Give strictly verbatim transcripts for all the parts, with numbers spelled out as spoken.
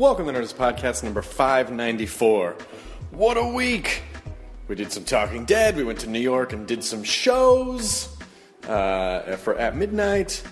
Welcome to Nerdist Podcast number five ninety-four. What a week! We did some Talking Dead, we went to New York and did some shows uh, for At Midnight.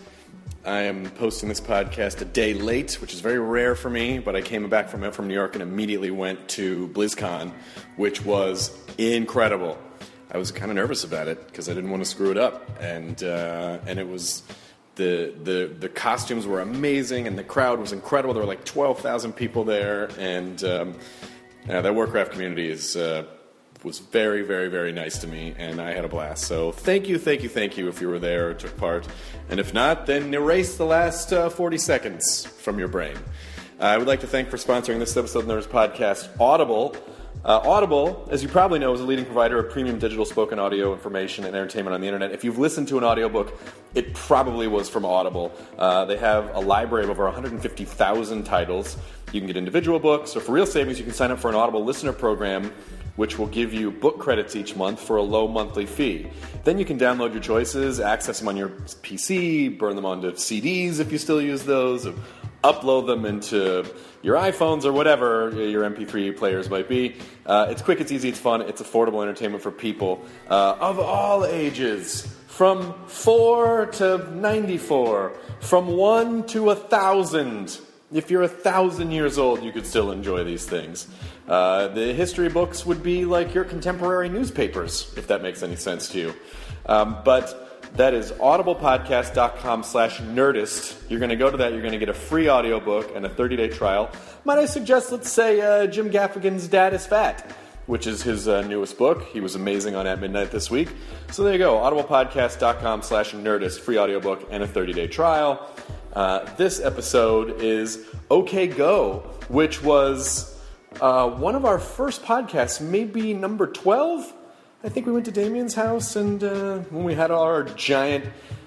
I am posting this podcast a day late, which is very rare for me, but I came back from from New York and immediately went to BlizzCon, which was incredible. I was kind of nervous about it because I didn't want to screw it up, and uh, and it was the the the costumes were amazing, and the crowd was incredible. There were like twelve thousand people there, and um, yeah, that Warcraft community is uh, was very, very, very nice to me, and I had a blast. So thank you, thank you, thank you if you were there or took part, and if not, then erase the last uh, forty seconds from your brain. Uh, I would like to thank for sponsoring this episode of the Nerdist Podcast, Audible. Uh, Audible, as you probably know, is a leading provider of premium digital spoken audio information and entertainment on the internet. If you've listened to an audiobook, it probably was from Audible. Uh, they have a library of over one hundred fifty thousand titles. You can get individual books, or for real savings, you can sign up for an Audible listener program, which will give you book credits each month for a low monthly fee. Then you can download your choices, access them on your P C, burn them onto C Ds if you still use those, or upload them into your iPhones or whatever your M P three players might be. Uh, it's quick, it's easy, it's fun, it's affordable entertainment for people uh, of all ages, from four to ninety-four, from one to a thousand. If you're a thousand years old, you could still enjoy these things. Uh, the history books would be like your contemporary newspapers, if that makes any sense to you. Um, but that is audiblepodcast.com slash nerdist. You're going to go to that. You're going to get a free audiobook and a thirty-day trial. Might I suggest, let's say, uh, Jim Gaffigan's Dad is Fat, which is his uh, newest book. He was amazing on At Midnight this week. So there you go, audiblepodcast.com slash nerdist, free audiobook and a thirty-day trial. Uh, this episode is OK Go, which was uh, one of our first podcasts, maybe number twelve. I think we went to Damien's house, and uh, when we had all our giant,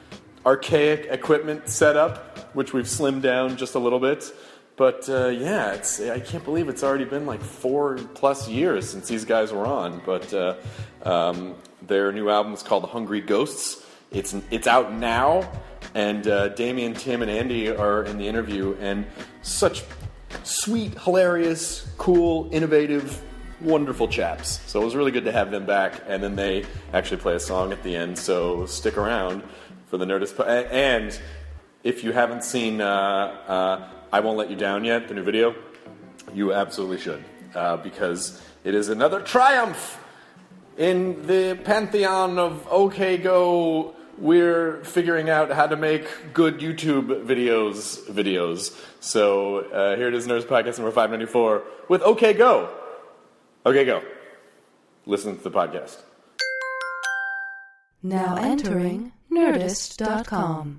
archaic equipment set up, which we've slimmed down just a little bit. But uh, yeah, it's I can't believe it's already been like four plus years since these guys were on. But uh, um, their new album is called Hungry Ghosts. It's it's out now, and uh, Damien, Tim, and Andy are in the interview, and such sweet, hilarious, cool, innovative, wonderful chaps. So it was really good to have them back, and then they actually play a song at the end, so stick around for the Nerdist. Po- and if you haven't seen uh, uh, I Won't Let You Down yet, the new video, you absolutely should, uh, because it is another triumph in the pantheon of OK Go. We're figuring out how to make good YouTube videos videos. So uh, here it is, Nerdist Podcast number five ninety-four with OK Go. Okay, go. Listen to the podcast. Now entering Nerdist dot com.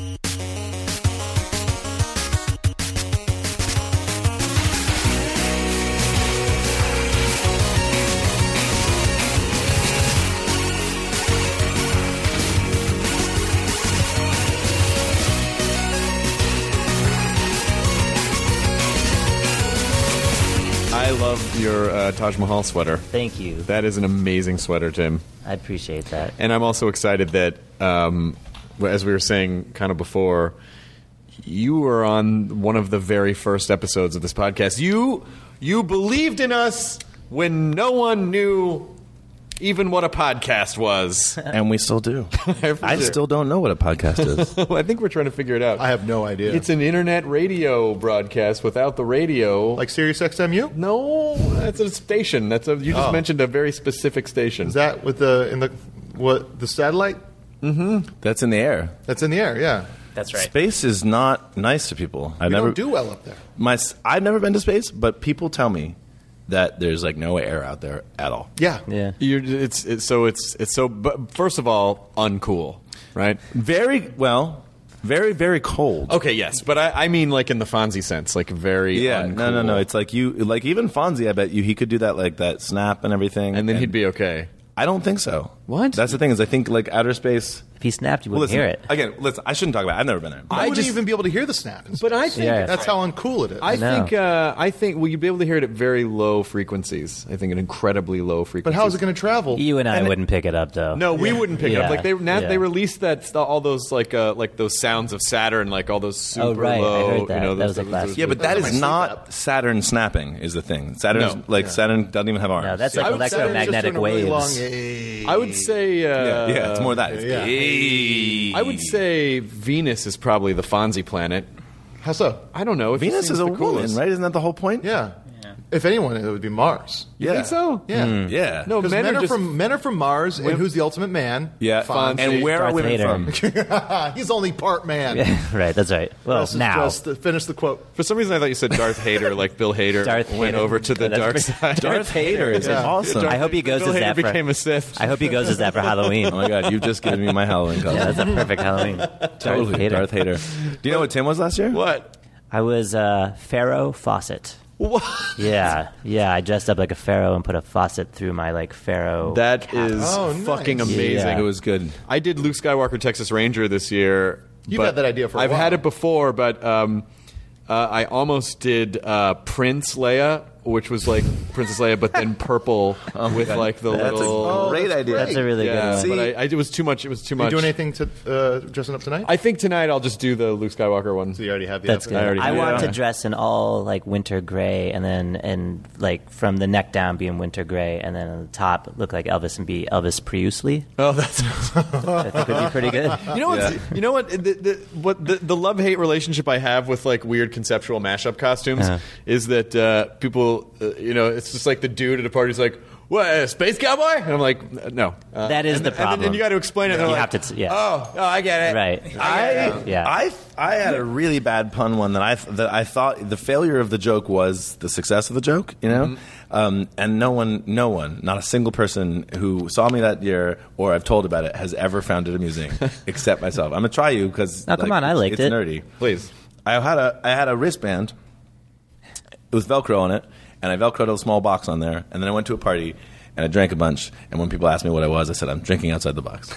I love your uh, Taj Mahal sweater. Thank you. That is an amazing sweater, Tim. I appreciate that. And I'm also excited that, um, as we were saying kind of before, you were on one of the very first episodes of this podcast. You you believed in us when no one knew even what a podcast was. And we still do. I, I sure. still don't know what a podcast is. I think we're trying to figure it out. I have no idea. It's an internet radio broadcast without the radio. Like Sirius X M U? No, that's a station. That's a. You just Oh. mentioned a very specific station. Is that with the in the what the satellite? That's in the air. That's in the air, yeah. That's right. Space is not nice to people. I We never don't do well up there. my I've never been to space, but people tell me that there's like no air out there at all. Yeah. Yeah. You're, it's, it's so it's it's so. But first of all, uncool, right? Very well, very very cold. Okay, yes, but I, I mean like in the Fonzie sense, like very Yeah, uncool. no, no, no. It's like you, like even Fonzie. I bet you he could do that, like that snap and everything, and then he'd be okay. I don't think so. What? That's the thing is, I think like outer space. If he snapped, you Well, wouldn't listen, hear it. again, listen, I shouldn't talk about it. I've never been there. I, I wouldn't just- even be able to hear the snap. But I think Yeah. That's how uncool it is. I know. think uh, I think well, you'd be able to hear it at very low frequencies. I think at incredibly low frequencies. but how is it going to travel? You and I And- wouldn't pick it up, though. No, we wouldn't pick it Yeah. up. Like they now Yeah. they released that st- all those like uh, like those sounds of Saturn, like all those super Oh, right. I low. heard that. You know, That those, was, like, those- last those- Yeah, but that Those are is my sleep not app. Saturn snapping. Is the thing. Saturn's No. like Saturn doesn't even have arms. No, that's I like would say electromagnetic Really long, waves. eh. I would say. Uh, yeah, yeah, it's more that. It's, yeah. Hey. I would say Venus is probably the Fonzie planet. How so? I don't know. It just Venus seems is a the woman, coolest. right? Isn't that the whole point? Yeah. If anyone, it would be Mars. You Yeah. think so? Yeah. Yeah. No, Because men, men, are are just from men are from Mars, and who's the ultimate man? Yeah. Fonzie. And where Darth are women Vader. from? He's only part man. Right, that's right. Well, This is now. just to finish the quote. For some reason, I thought you said Darth Hader, like Bill Hader Darth went Hader. over to the Oh, that's dark pretty- side. Darth Hader is Yeah. awesome. I hope he goes Bill as Hader that for. became a Sith. I hope he goes as that for Halloween. Oh my god, you've just given me my Halloween costume. Yeah, that's a perfect Halloween. Totally, Hader. Darth Hader. Do you know what Tim was last year? What? I was uh, Pharaoh Fawcett. What? Yeah, yeah. I dressed up like a pharaoh and put a faucet through my like pharaoh. That cap. is Oh, nice. fucking amazing. Yeah. It was good. I did Luke Skywalker Texas Ranger this year. You've but had that idea for a I've while. had it before, but um, uh, I almost did uh, Prince Leia, which was like Princess Leia, but then purple with God. like the That's a little. great that's idea. great. That's a really yeah, good but one. I, I, it was too much. It was too You much. doing anything to uh, dressing up tonight? I think tonight I'll just do the Luke Skywalker one. so you already have the That's outfit. good. I already I do, want yeah. to dress in all like winter gray, and then and like from the neck down be in winter gray, and then on the top look like Elvis and be Elvis Presley. Oh, that's. I think would be pretty good. You know what? You know what? The, the, what the, the love hate relationship I have with like weird conceptual mashup costumes Uh-huh. is that uh, people, uh, you know, it's just like the dude at a party is like, "What, a space cowboy?" And I'm like, "No." Uh, That is and, the and then- problem. And, you got to explain it. And You they're have like, to t- yeah. Oh, oh, I get it. Right. I Yeah. I I had a really bad pun one that I that I thought the failure of the joke was the success of the joke. You know, um, and no one, no one, not a single person who saw me that year or I've told about it has ever found it amusing except myself. I'm gonna try you because Oh, come on, I liked it's it. nerdy. Please. I had a I had a wristband with Velcro on it, and I Velcroed a small box on there, and then I went to a party. And I drank a bunch, and when people asked me what I was, I said, I'm drinking outside the box.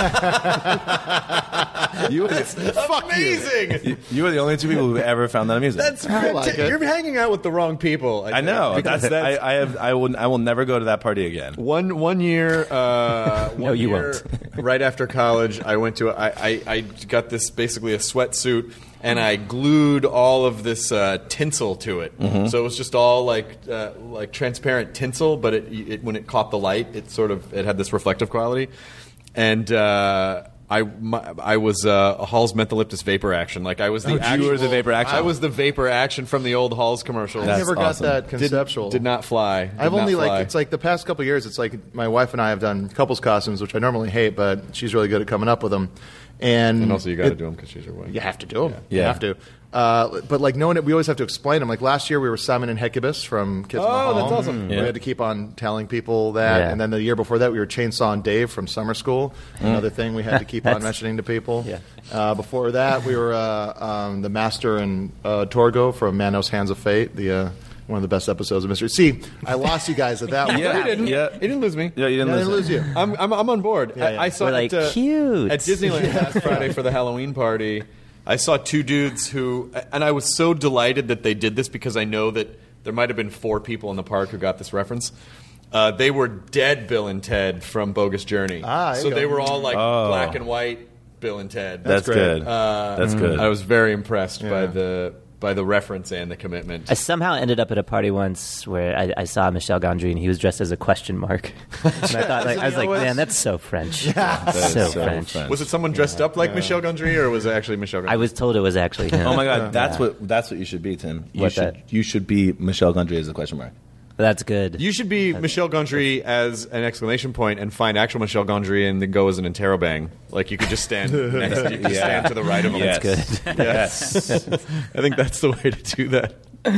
you, were the, Amazing. you, you were the only two people who ever found that amusing. That's I like it. You're hanging out with the wrong people. I know. Because That's, that's, I, I have. I will. I will never go to that party again. One one year, uh, one No, you year, right after college, I went to. I, I I got this basically a sweatsuit, and I glued all of this uh, tinsel to it. So it was just all like uh, like transparent tinsel, but it, it when it caught the light, it sort of it had this reflective quality, and. Uh, I, my, I was uh, a Hall's Mentholyptus Vapor Action. Like I was the you actual, were the Vapor Action? I was the Vapor Action from the old Hall's commercials. I That's never awesome. got that Did- conceptual. Did, not fly. Did I've not only fly. like it's like the past couple of years. It's like my wife and I have done couples costumes, which I normally hate, but she's really good at coming up with them. And, And also, you got to it- do them because she's your wife. You have to do them. Yeah. You have to. Uh, but like knowing it, we always have to explain them. Like last year, we were Simon and Hecubus from Kids in the Oh, Hall. that's awesome. We Yeah. had to keep on telling people that. Yeah. And then the year before that, we were Chainsaw and Dave from Summer School. Another thing we had to keep on That's- mentioning to people. Yeah. Uh, before that, we were uh, um, the Master and uh, Torgo from Manos Hands of Fate. The uh, one of the best episodes of Mystery. See, I lost you guys at that one. Yeah. You didn't. Yeah. You didn't lose me. Yeah, you didn't, I didn't listen. lose you. I'm, I'm, I'm on board. Yeah, yeah. I, I saw We're like, at, uh, cute. at Disneyland last Friday for the Halloween party. I saw two dudes who, and I was so delighted that they did this because I know that there might have been four people in the park who got this reference. Uh, they were dead Bill and Ted from Bogus Journey. Ah, there so you they go. were all like Oh. black and white Bill and Ted. That's, great. good. Uh, That's good. I was very impressed by Yeah. the by the reference and the commitment. I somehow ended up at a party once where I, I saw Michel Gondry and he was dressed as a question mark. And I thought, like, I was like, man, that's so French. That is so, so French. French. Was it someone dressed up like Michel Gondry, or was it actually Michel Gondry? I was told it was actually him. Oh my God, that's Yeah. what that's what you should be, Tim. You What should that? you should be Michel Gondry as a question mark. That's good. You should be Michel Gondry as an exclamation point and find actual Michel Gondry and then go as an interrobang. Like you could just stand next to, you could Yeah. stand to the right of him. Yes. good. Yes. I think that's the way to do that.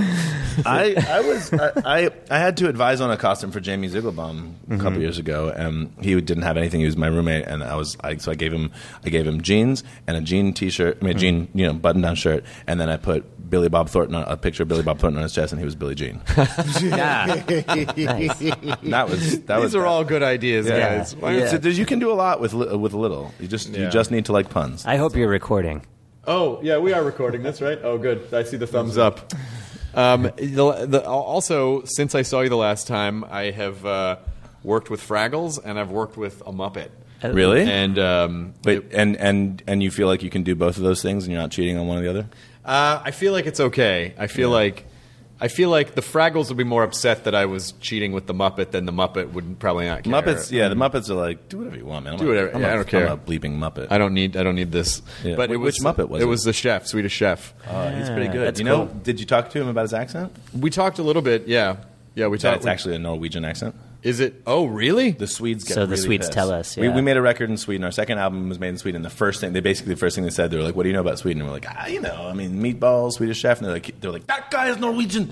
I, I was I, I I had to advise on a costume for Jamie Zieglerbaum a couple years ago, and he didn't have anything. He was my roommate, and I was I, so I gave him I gave him jeans and a jean t-shirt, I mean, jean you know button down shirt, and then I put Billy Bob Thornton, a picture of Billy Bob Thornton on his chest, and he was Billie Jean. Yeah. Nice. That was that was These are that. all good ideas, Yeah. guys. Yeah. Yeah. So there's- you can do a lot with li- with a little. You just you Yeah. just need to like puns. I hope you're recording. Oh, yeah, we are recording. That's right. Oh, good. I see the thumbs up. Um, the, the, also, since I saw you the last time, I have uh, worked with Fraggles and I've worked with a Muppet. Really? And um, Wait, and and and you feel like you can do both of those things, and you're not cheating on one or the other? uh, I feel like it's okay. I feel like I feel like the Fraggles would be more upset that I was cheating with the Muppet than the Muppet would probably not care. Muppets, yeah, the Muppets are like, do whatever you want, man. I'm Do a- whatever- I'm yeah, a- I don't care. I'm a bleeping Muppet. I don't need I don't need this. Yeah. But Wh- it was, which Muppet was it? it? was the chef, Swedish chef. Oh, he's pretty good. That's you know, cool. did you talk to him about his accent? We talked a little bit. Yeah, yeah. We talked. That's actually a Norwegian accent. Is it? Oh, really? The Swedes get So the really Swedes pissed. tell us, We, yeah. we made a record in Sweden. Our second album was made in Sweden. The first thing, they basically the first thing they said, they were like, "What do you know about Sweden?" And we're like, "Ah, you know, I mean, meatballs, Swedish chef." And they're like, "They're like that guy is Norwegian."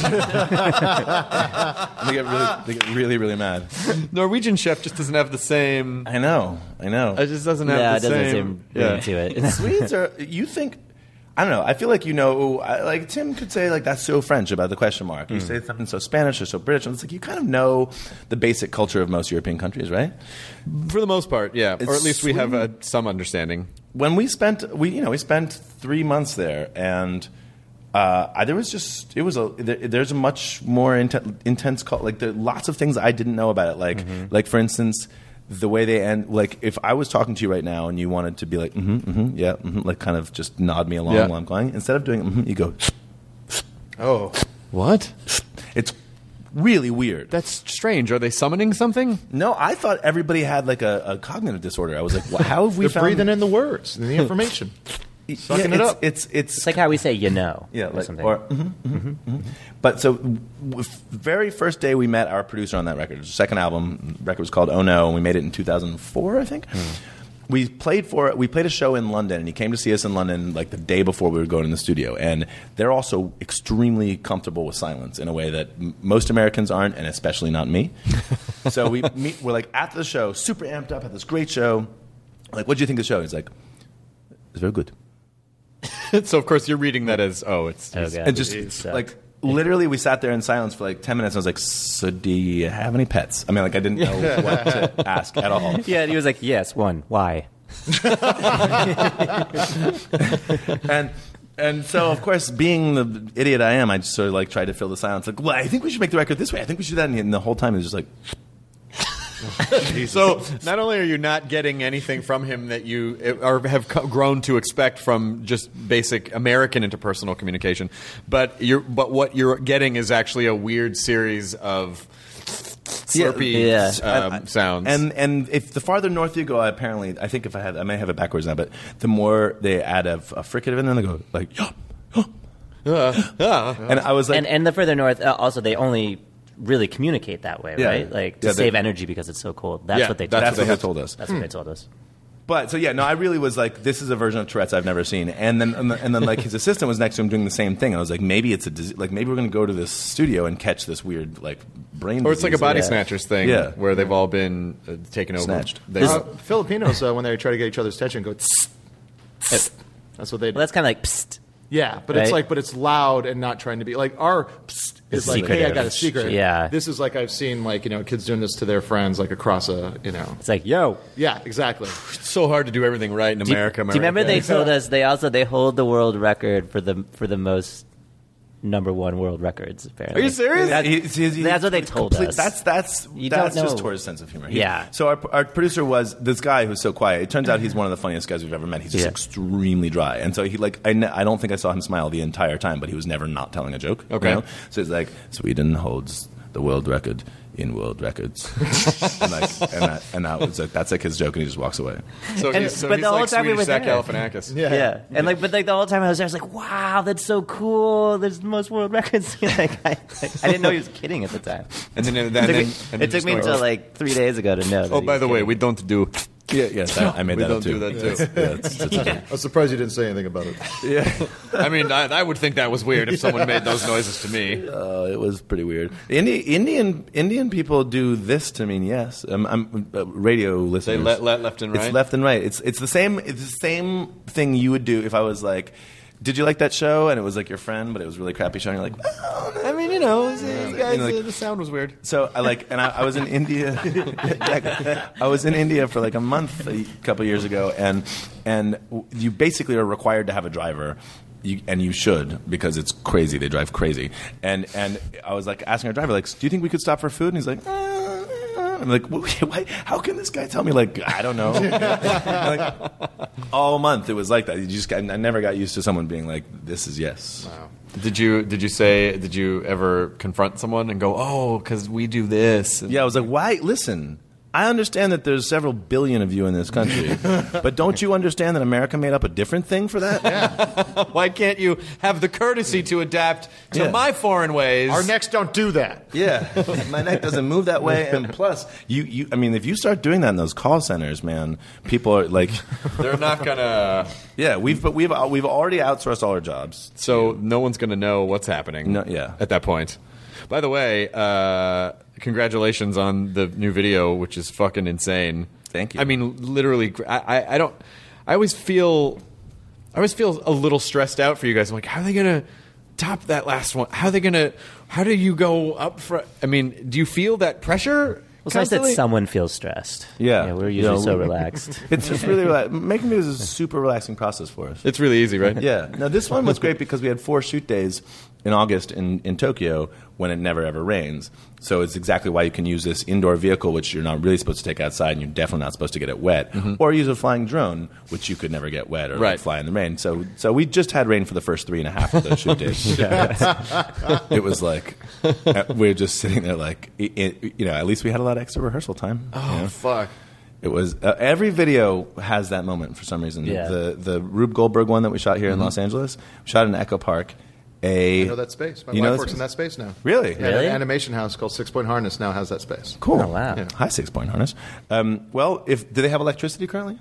And they get really, they get really, really mad. Norwegian chef just doesn't have the same. I know, I know. It just doesn't have Yeah, it the doesn't same. seem yeah. ring to it. Swedes are. You think? I don't know. I feel like you know. I- Like Tim could say, like that's so French about the question mark. You say something so Spanish or so British, and it's like you kind of know the basic culture of most European countries, right? For the most part, yeah. It's or at least we have uh, Sweden. some understanding. When we spent, we you know, we spent three months there, and uh, I, there was just it was a there, there's a much more inten- intense cult. Like there are lots of things I didn't know about it. Like like for instance. The way they end, like if I was talking to you right now and you wanted to be like, mm-hmm, mm-hmm, yeah, mm-hmm, like kind of just nod me along Yeah. while I'm going, instead of doing, mm-hmm, you go, Oh, What? it's really weird. That's strange. Are they summoning something? No, I thought everybody had like a, a cognitive disorder. I was like, well, how have we they're found breathing in the words and the information. sucking yeah, it it's, up. It's it's It's like how we say you know. yeah, or like, something. or mhm, mhm, mhm. But so, w- very first day we met our producer on that record. It was the second album. The record was called Oh No, and we made it in two thousand four, I think. We played for we played a show in London, and he came to see us in London like the day before we were going in the studio. And they're also extremely comfortable with silence in a way that m- most Americans aren't, and especially not me. So we meet, we're like at the show, super amped up, at this great show. Like, what do you think of the show? He's like, it's very good. So of course you're reading that as oh, it's. Oh, it's- God. And just It sucked. like literally, we sat there in silence for like ten minutes. And I was like, "So, do you have any pets?" I mean, like I didn't know what to ask at all. Yeah, and he was like, yes, one. Why? And and so, of course, being the idiot I am, I just sort of like tried to fill the silence. Like, well, I think we should make the record this way. I think we should do that. And the whole time, it was just like, So not only are you not getting anything from him that you uh, or have co- grown to expect from just basic American interpersonal communication, but you're but what you're getting is actually a weird series of slurpy Yeah. um, I- I- sounds. And and if the farther north you go, I apparently, I think if I had, I may have it backwards now, but the more they add a, a fricative in, then they go like, yeah, and I was like, and and the further north, uh, also they only really communicate that way, Yeah. right? Like to Yeah, they- save energy because it's so cold. That's Yeah, what they. that's told that's what what they they told us. That's what they told us. But so yeah, no, I really was like, this is a version of Tourette's I've never seen, and then and then, and then like his assistant was next to him doing the same thing, and I was like, maybe it's a dis- like maybe we're going to go to this studio and catch this weird like brain. or it's like a disease. body Yeah. snatchers thing, Yeah. where they've all been uh, taken over. Snatched. They, Uh, Filipinos, uh, when they try to get each other's attention, go. Tss, tss. That's what they do. Well, that's kind of like psst. Yeah, but it's Right? like, but it's loud and not trying to be like our psst is It's like, hey, I secretive. got a secret. Yeah. This is like I've seen like you know kids doing this to their friends like across a you know. It's like yo. Yeah, exactly. it's so hard to do everything right in Do you, America. do you remember America. they told us they also they hold the world record for the for the most number one world records? Apparently, Are you serious? That- He- he- he- that's what they told complete- us. That's that's You that's don't just know. Tor's sense of humor. He- Yeah. So our our producer was this guy who's so quiet. It turns out he's one of the funniest guys we've ever met. He's just Yeah. extremely dry, and so he like I, ne- I don't think I saw him smile the entire time, but he was never not telling a joke. you Okay. know? So it's like Sweden holds the world record in world records, and, like, and, that, and that was like that's like his joke, and he just walks away. So And- he's, so but he's the whole like time we Swedish were Zach there. Galifianakis. Yeah. and like, but like the whole time I was there, I was like, "Wow, that's so cool! There's the most world records." like, I, like, I didn't know he was kidding at the time. And then, and It then, took me, and then it took just me going, until "Oh." like three days ago to know. That Oh, he by was the way, kidding. we don't do. Yeah, yes, I, I made We that don't up too. do that too. Yeah, it's- it's- I was surprised you didn't say anything about it. I mean, I, I would think that was weird if someone made those noises to me. Uh, it was pretty weird. Indi- Indian Indian people do this to mean yes. Um, I'm uh, radio listeners. They let, let left and right. It's left and right. It's it's the same. It's the same thing you would do if I was like, did you like that show? And it was like your friend, but it was a really crappy show. And you're like, well, I mean, you know, you guys, You know, like- uh, the sound was weird. so I like, and I, I was in India. I was in India for like a month a couple years ago, and and you basically are required to have a driver. You, and you should, because it's crazy. They drive crazy. And and I was like asking our driver, like, do you think we could stop for food? And he's like, uh, uh. I'm like, why, how can this guy tell me, like, I don't know? Like, all month it was like that. You just got, I never got used to someone being like, this is yes. Wow. Did you did you say did you ever confront someone and go, oh, because we do this? And Yeah, I was like, why? Listen, I understand that there's several billion of you in this country, but don't you understand that America made up a different thing for that? why can't you have the courtesy to adapt to Yeah. my foreign ways? Our necks don't do that. Yeah, my neck doesn't move that way, and plus, you, you, I mean, if you start doing that in those call centers, man, people are like, They're not gonna. yeah, we've but we've we've already outsourced all our jobs. So no one's gonna know what's happening. No, yeah. At that point. By the way, uh, congratulations on the new video, which is fucking insane. Thank you. I mean, literally, I, I, I don't. I always feel, I always feel a little stressed out for you guys. I'm like, how are they gonna top that last one? How are they gonna? How do you go up for? I mean, do you feel that pressure? Well, it's nice that constantly? someone feels stressed. Yeah. we're You usually know, so we- relaxed. It's just really relax- making music is a super relaxing process for us. It's really easy, right? Yeah. Now, this one was great because we had four shoot days in August in, in Tokyo when it never ever rains. So it's exactly why you can use this indoor vehicle, which you're not really supposed to take outside, and you're definitely not supposed to get it wet, or use a flying drone, which you could never get wet or like, Right. fly in the rain. So, so we just had rain for the first three and a half of those shoot days. It was like uh, we were just sitting there, like i i you know. At least we had a lot of extra rehearsal time. Oh you know? fuck. It was uh, every video has that moment for some reason. Yeah. The the Rube Goldberg one that we shot here in Los Angeles, we shot in Echo Park. A I know that space. My You know wife that works in space? that space now. Really? Yeah, Really? an animation house called Six Point Harness now has that space. Cool. Oh, wow. Yeah. High six point harness. Um, well, if do they have electricity currently?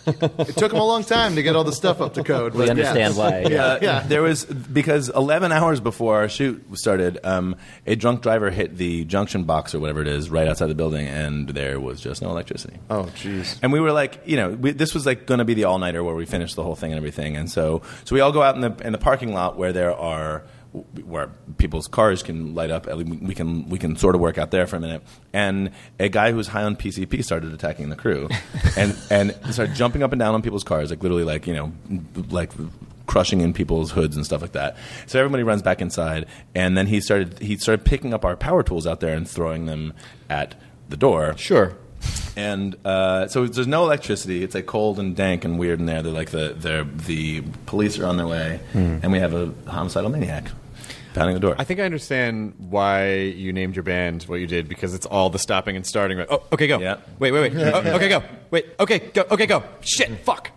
It took them a long time to get all the stuff up to code. We but understand yes. why. Yeah. Uh, Yeah. There was because eleven hours before our shoot started, um, a drunk driver hit the junction box or whatever it is right outside the building, and there was just no electricity. Oh, jeez. And we were like, you know, we, this was like going to be the all nighter where we finished the whole thing and everything. And so, so we all go out in the in the parking lot where there are where people's cars can light up. We can we can sort of work out there for a minute. And a guy who was high on P C P started attacking the crew, and and started jumping up and down on people's cars, like literally, like you know, like crushing in people's hoods and stuff like that. So everybody runs back inside, and then he started he started picking up our power tools out there and throwing them at the door. Sure. And uh, so there's no electricity. It's like cold and dank and weird in there. They're like the they're, the police are on their way, and we have a homicidal maniac pounding the door. I think I understand why you named your band what you did, because it's all the stopping and starting. Right? Oh, okay, go. Yeah. Wait, wait, wait. Oh, okay, go. Wait, okay, go. Okay, go. Shit, fuck.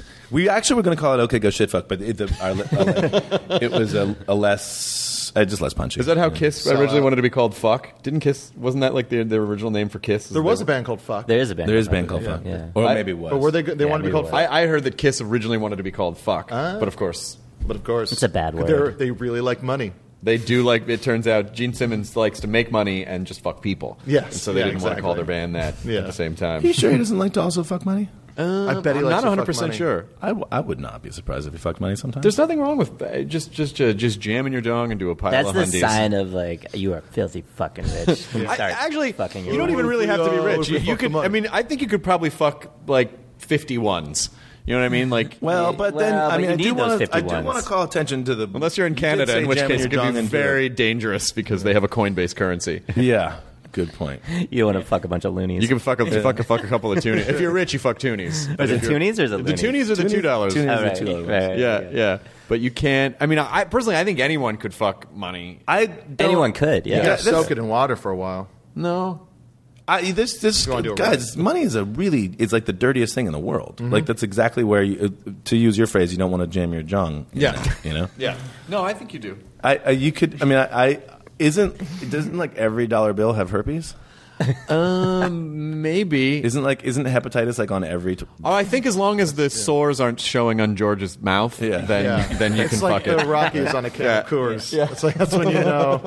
We actually were going to call it "Okay, Go Shit Fuck," but it, the, our, our, it was a, a less, uh, just less punchy. Is that how Kiss So, originally uh, wanted to be called Fuck? Didn't Kiss? Wasn't that like their, their original name for Kiss? There was a band called Fuck. There is a band. There is a called band called Fuck. Fuck, Yeah. or I- maybe it was. But were they? They Yeah, wanted to be maybe called it Fuck. I, I heard that Kiss originally wanted to be called Fuck, Ah. but of course But of course, It's a bad word. they're- They really like money. they do. Like it turns out, Gene Simmons likes to make money and just fuck people. Yes. and so they Yeah, didn't want to call their exactly. band that Yeah. at the same time. Are you sure he doesn't like to also fuck money? I bet he I'm likes not to one hundred fuck percent money. sure. I, w- I would not be surprised if he fucked money sometimes. There's nothing wrong with uh, just just uh, just jamming your dong and do a pile That's of the hundies. sign of like you are filthy fucking rich. You I, start actually, fucking you your don't even If really we, have to be uh, rich. if we You, you fuck could. the money. I mean, I think you could probably fuck like fifty-ones. You know what I mean? Like, well, but then Well, I but mean, you I do need those want to. I do fifty-ones. want to call attention to the. unless you're in you did Canada, say in which jamming case it your could dong be into it. very dangerous because they have a Coinbase currency. Yeah, good point. You want to fuck a bunch of loonies. You can fuck a, fuck a, fuck a couple of toonies. If you're rich, you fuck toonies. Is it toonies or is it The loonies? toonies are the two dollars. Toonies Oh, are right, two dollars. right, right, Yeah, right. yeah. But you can't. I mean, I personally, I think anyone could fuck money. I don't- Anyone could, yeah. You gotta that's- soak it in water for a while. No. I, this this Go on, do it guys, money is a really it's like the dirtiest thing in the world. Mm-hmm. Like that's exactly where you, uh, to use your phrase, you don't want to jam your jung. you Yeah. know, you know. Yeah. No, I think you do. I, I you could. I mean, I, I isn't doesn't like every dollar bill have herpes? Um, maybe. Isn't like isn't hepatitis like on every? T- Oh, I think as long as the sores aren't showing on George's mouth, Yeah. then Yeah. then you it's can like fuck the it. Rockies on a can Yeah. of Coors. It's like that's when you know.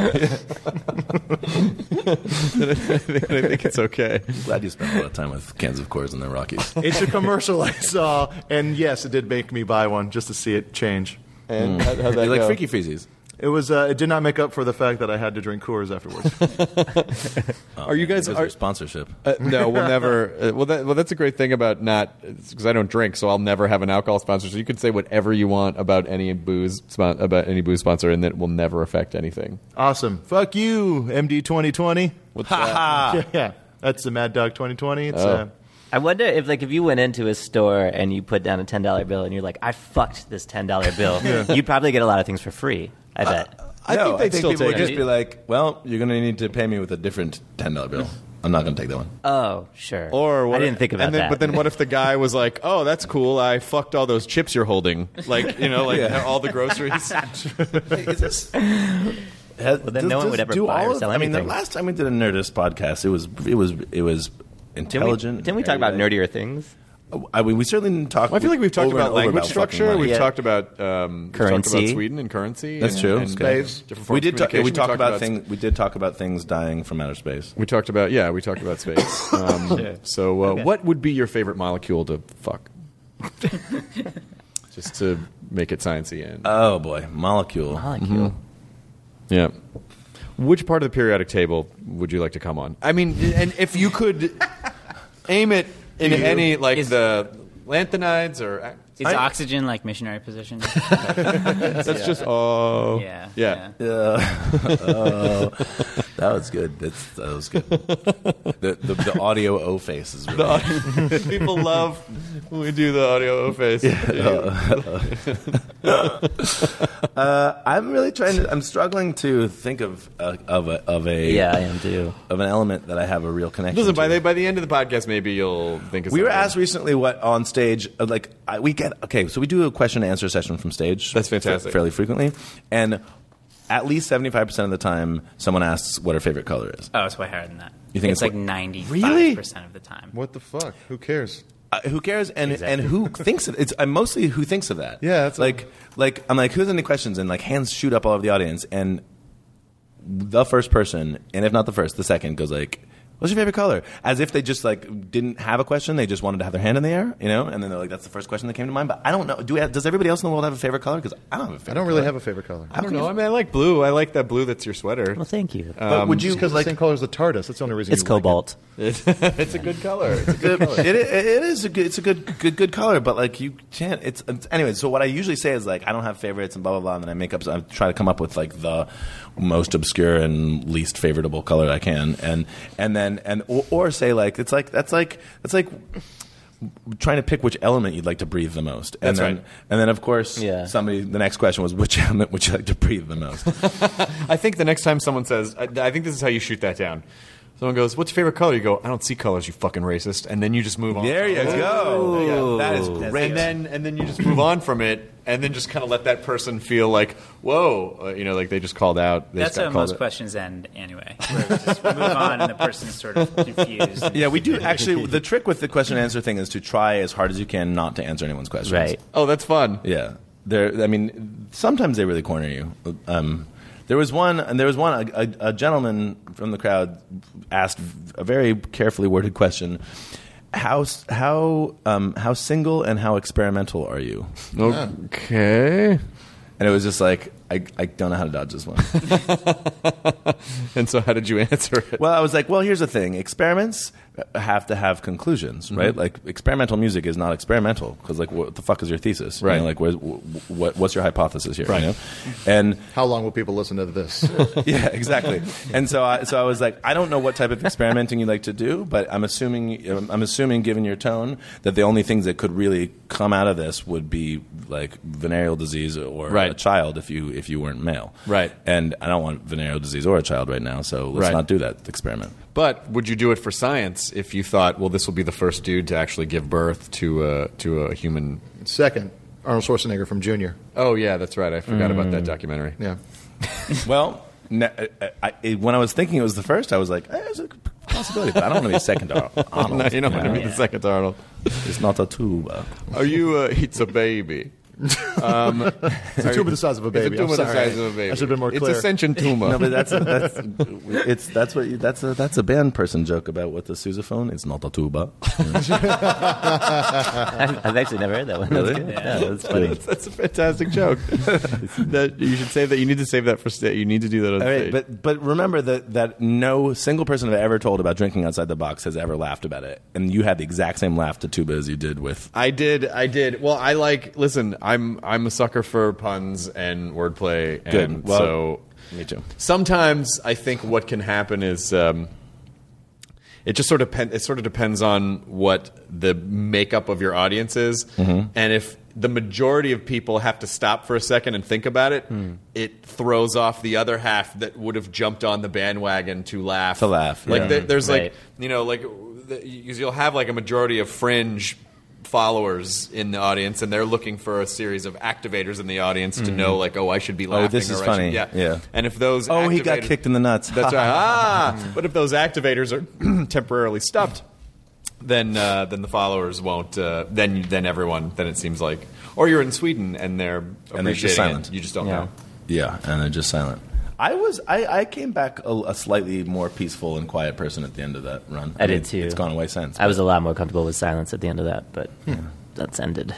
I think it's okay. I'm glad you spent a lot of time with cans of Coors and the Rockies. It's a commercial I saw, and yes, it did make me buy one just to see it change. And how, how'd that You like go? Freaky Freezies? It was. Uh, it did not make up for the fact that I had to drink Coors afterwards. Are you guys Because are, of sponsorship? Uh, no, we'll never. Uh, well, that, well, that's a great thing about not because I don't drink, so I'll never have an alcohol sponsor. So you can say whatever you want about any booze spon- about any booze sponsor, and that will never affect anything. Awesome. Fuck you, M D twenty twenty. What's Ha that? ha! Yeah, yeah, that's the Mad Dog twenty twenty. It's Oh. uh, I wonder if, like, if you went into a store and you put down a ten dollar bill and you're like, I fucked this ten dollar bill, you'd probably get a lot of things for free, I bet. I No, think they'd still people take would just it. be like, "Well, you're going to need to pay me with a different ten dollar bill. I'm not going to take that one." Oh, sure. Or what I didn't think about and then, that. But then, what if the guy was like, "Oh, that's cool. I fucked all those chips you're holding, like you know, like Yeah. all the groceries." Is this? Well, then no one would ever buy or sell I mean, the anything. last time we did a Nerdist podcast, it was it was it was didn't we, intelligent. didn't we talk about nerdier things? I mean, we certainly didn't talk. Well, I feel like we've talked over and about over language fucking structure. money. We've Yeah. talked about um, we've talked Currency. about Sweden and currency. That's and, true. And, Space. uh, different We forms did. of Talk, yeah, we communication. talked about sp- things. We did talk about things dying from outer space. We talked about yeah. We talked about space. Um, So, uh, Okay. what would be your favorite molecule to fuck? Just to make it sciencey and Oh boy, molecule. Molecule. yeah. Which part of the periodic table would you like to come on? I mean, and if you could aim it in any like Is- the lanthanides or Is I- oxygen like missionary position? that's just oh yeah. yeah. Oh, that was good. That's, that was good. The, the, the audio O face is really. People love when we do the audio O face. Uh, I'm really trying to. I'm struggling to think of a, of a of a Yeah, I am too. of an element that I have a real connection. Listen, to. by the by the end of the podcast, maybe you'll think of We were something. asked recently what on stage, uh, like I, we get okay, so we do a question and answer session from stage. That's fantastic. fa- fairly frequently, and at least seventy-five percent of the time, someone asks what her favorite color is. Oh, it's way higher than that. You think it's, it's like what- ninety-five percent of the time. what the fuck? Who cares? Uh, who cares? And and who thinks of it's uh, mostly who thinks of that. Yeah, that's like like I'm like, who's any questions? And like hands shoot up all over the audience, and the first person, and if not the first, the second goes like, "What's your favorite color?" As if they just like didn't have a question, they just wanted to have their hand in the air, you know. And then they're like, "That's the first question that came to mind." But I don't know. Do we have, does everybody else in the world have a favorite color? Because I don't have a favorite. I don't really color. have a favorite color. I don't know. I mean, I like blue. I like that blue that's your sweater. Well, thank you. But would you Because like? the same color as the TARDIS. That's the only reason. it's you like it. cobalt. It's a good color. It's a good it, it, it is a good, it's a good, good, good color, but like you can't. It's, it's anyway. So what I usually say is like I don't have favorites and blah blah blah, and then I make up. I try to come up with like the most obscure and least favorable color I can, and and then and or, or say like it's like that's like that's like trying to pick which element you'd like to breathe the most. And That's then, right. And then of course Yeah. somebody. The next question was which element would you like to breathe the most? I think the next time someone says, I, I think this is how you shoot that down. Someone goes, "What's your favorite color?" You go, "I don't see colors, you fucking racist," and then you just move on. There you go. Ooh. That is That's great. And then and then you just move on from it, and then just kind of let that person feel like, "Whoa," uh, you know, like they just called out. They That's just got how called most it. questions end anyway. Where we just move on and the person's sort of confused. Yeah, we do actually. The trick with the question and answer thing is to try as hard as you can not to answer anyone's questions. Right. Oh, that's fun. Yeah. There. I mean, sometimes they really corner you. Um, there was one, and there was one. A, a, a gentleman from the crowd asked a very carefully worded question: How s- how um, how single and how experimental are you? Okay. And it was just like I, I don't know how to dodge this one. And so, how did you answer it? Well, I was like, well, here's the thing: experiments have to have conclusions, right? Like experimental music is not experimental because, like, what the fuck is your thesis? You Right. know, like, where's, what, what's your hypothesis here? Right. You know? And How long will people listen to this? yeah, exactly. And so, I, so I was like, I don't know what type of experimenting you like to do, but I'm assuming, I'm assuming, given your tone, that the only things that could really come out of this would be like venereal disease or Right. a child if you if you weren't male. Right. And I don't want venereal disease or a child right now, so let's Right. not do that experiment. But would you do it for science if you thought, well, this will be the first dude to actually give birth to a to a human? Second, Arnold Schwarzenegger from Junior. Oh yeah, that's right. I forgot about that documentary. Yeah. Well, ne- I, I, when I was thinking it was the first, I was like, eh, there's a possibility, but I don't want to be a second Arnold. No, you don't want to be the second Arnold. It's not a tuba. Are you? Uh, it's a baby. Um, It's a tuba the size of a baby. It's a tuba I'm the sorry. size of a baby. I should have been more It's clear. a sentient tumor. No, but that's a, that's it's that's what you, that's a that's a band person joke about with the sousaphone. It's not a tuba. I've, I've actually never heard that one. That's good. Yeah, that's funny. That's, that's a fantastic joke. That you should save that. You need to save that for stage. You need to do that on All right, stage. but but remember that that no single person I've ever told about drinking outside the box has ever laughed about it, and you had the exact same laugh to tuba as you did with. I did. I did. Well, I like. Listen, I'm I'm a sucker for puns and wordplay. And Good. Well, so me too. sometimes I think what can happen is um, it just sort of pen, it sort of depends on what the makeup of your audience is, Mm-hmm. and if the majority of people have to stop for a second and think about it, Hmm. it throws off the other half that would have jumped on the bandwagon to laugh. To laugh, Like yeah. there, there's Right. like you know like the, you'll have like a majority of fringe followers in the audience, and they're looking for a series of activators in the audience to know, like, oh, I should be laughing. Oh, this or is I funny. should, yeah. Yeah. And if those Oh, he got activators- kicked in the nuts. That's right. Ah, but if those activators are temporarily stopped, then uh, then the followers won't. Uh, then then everyone. Then it seems like, or you're in Sweden and they're And they're just appreciating silent. it. You just don't Yeah. know. Yeah, and they're just silent. I was I, I came back a, a slightly more peaceful and quiet person at the end of that run. I did mean, too. It's gone away since. I was a lot more comfortable with silence at the end of that, but that's ended.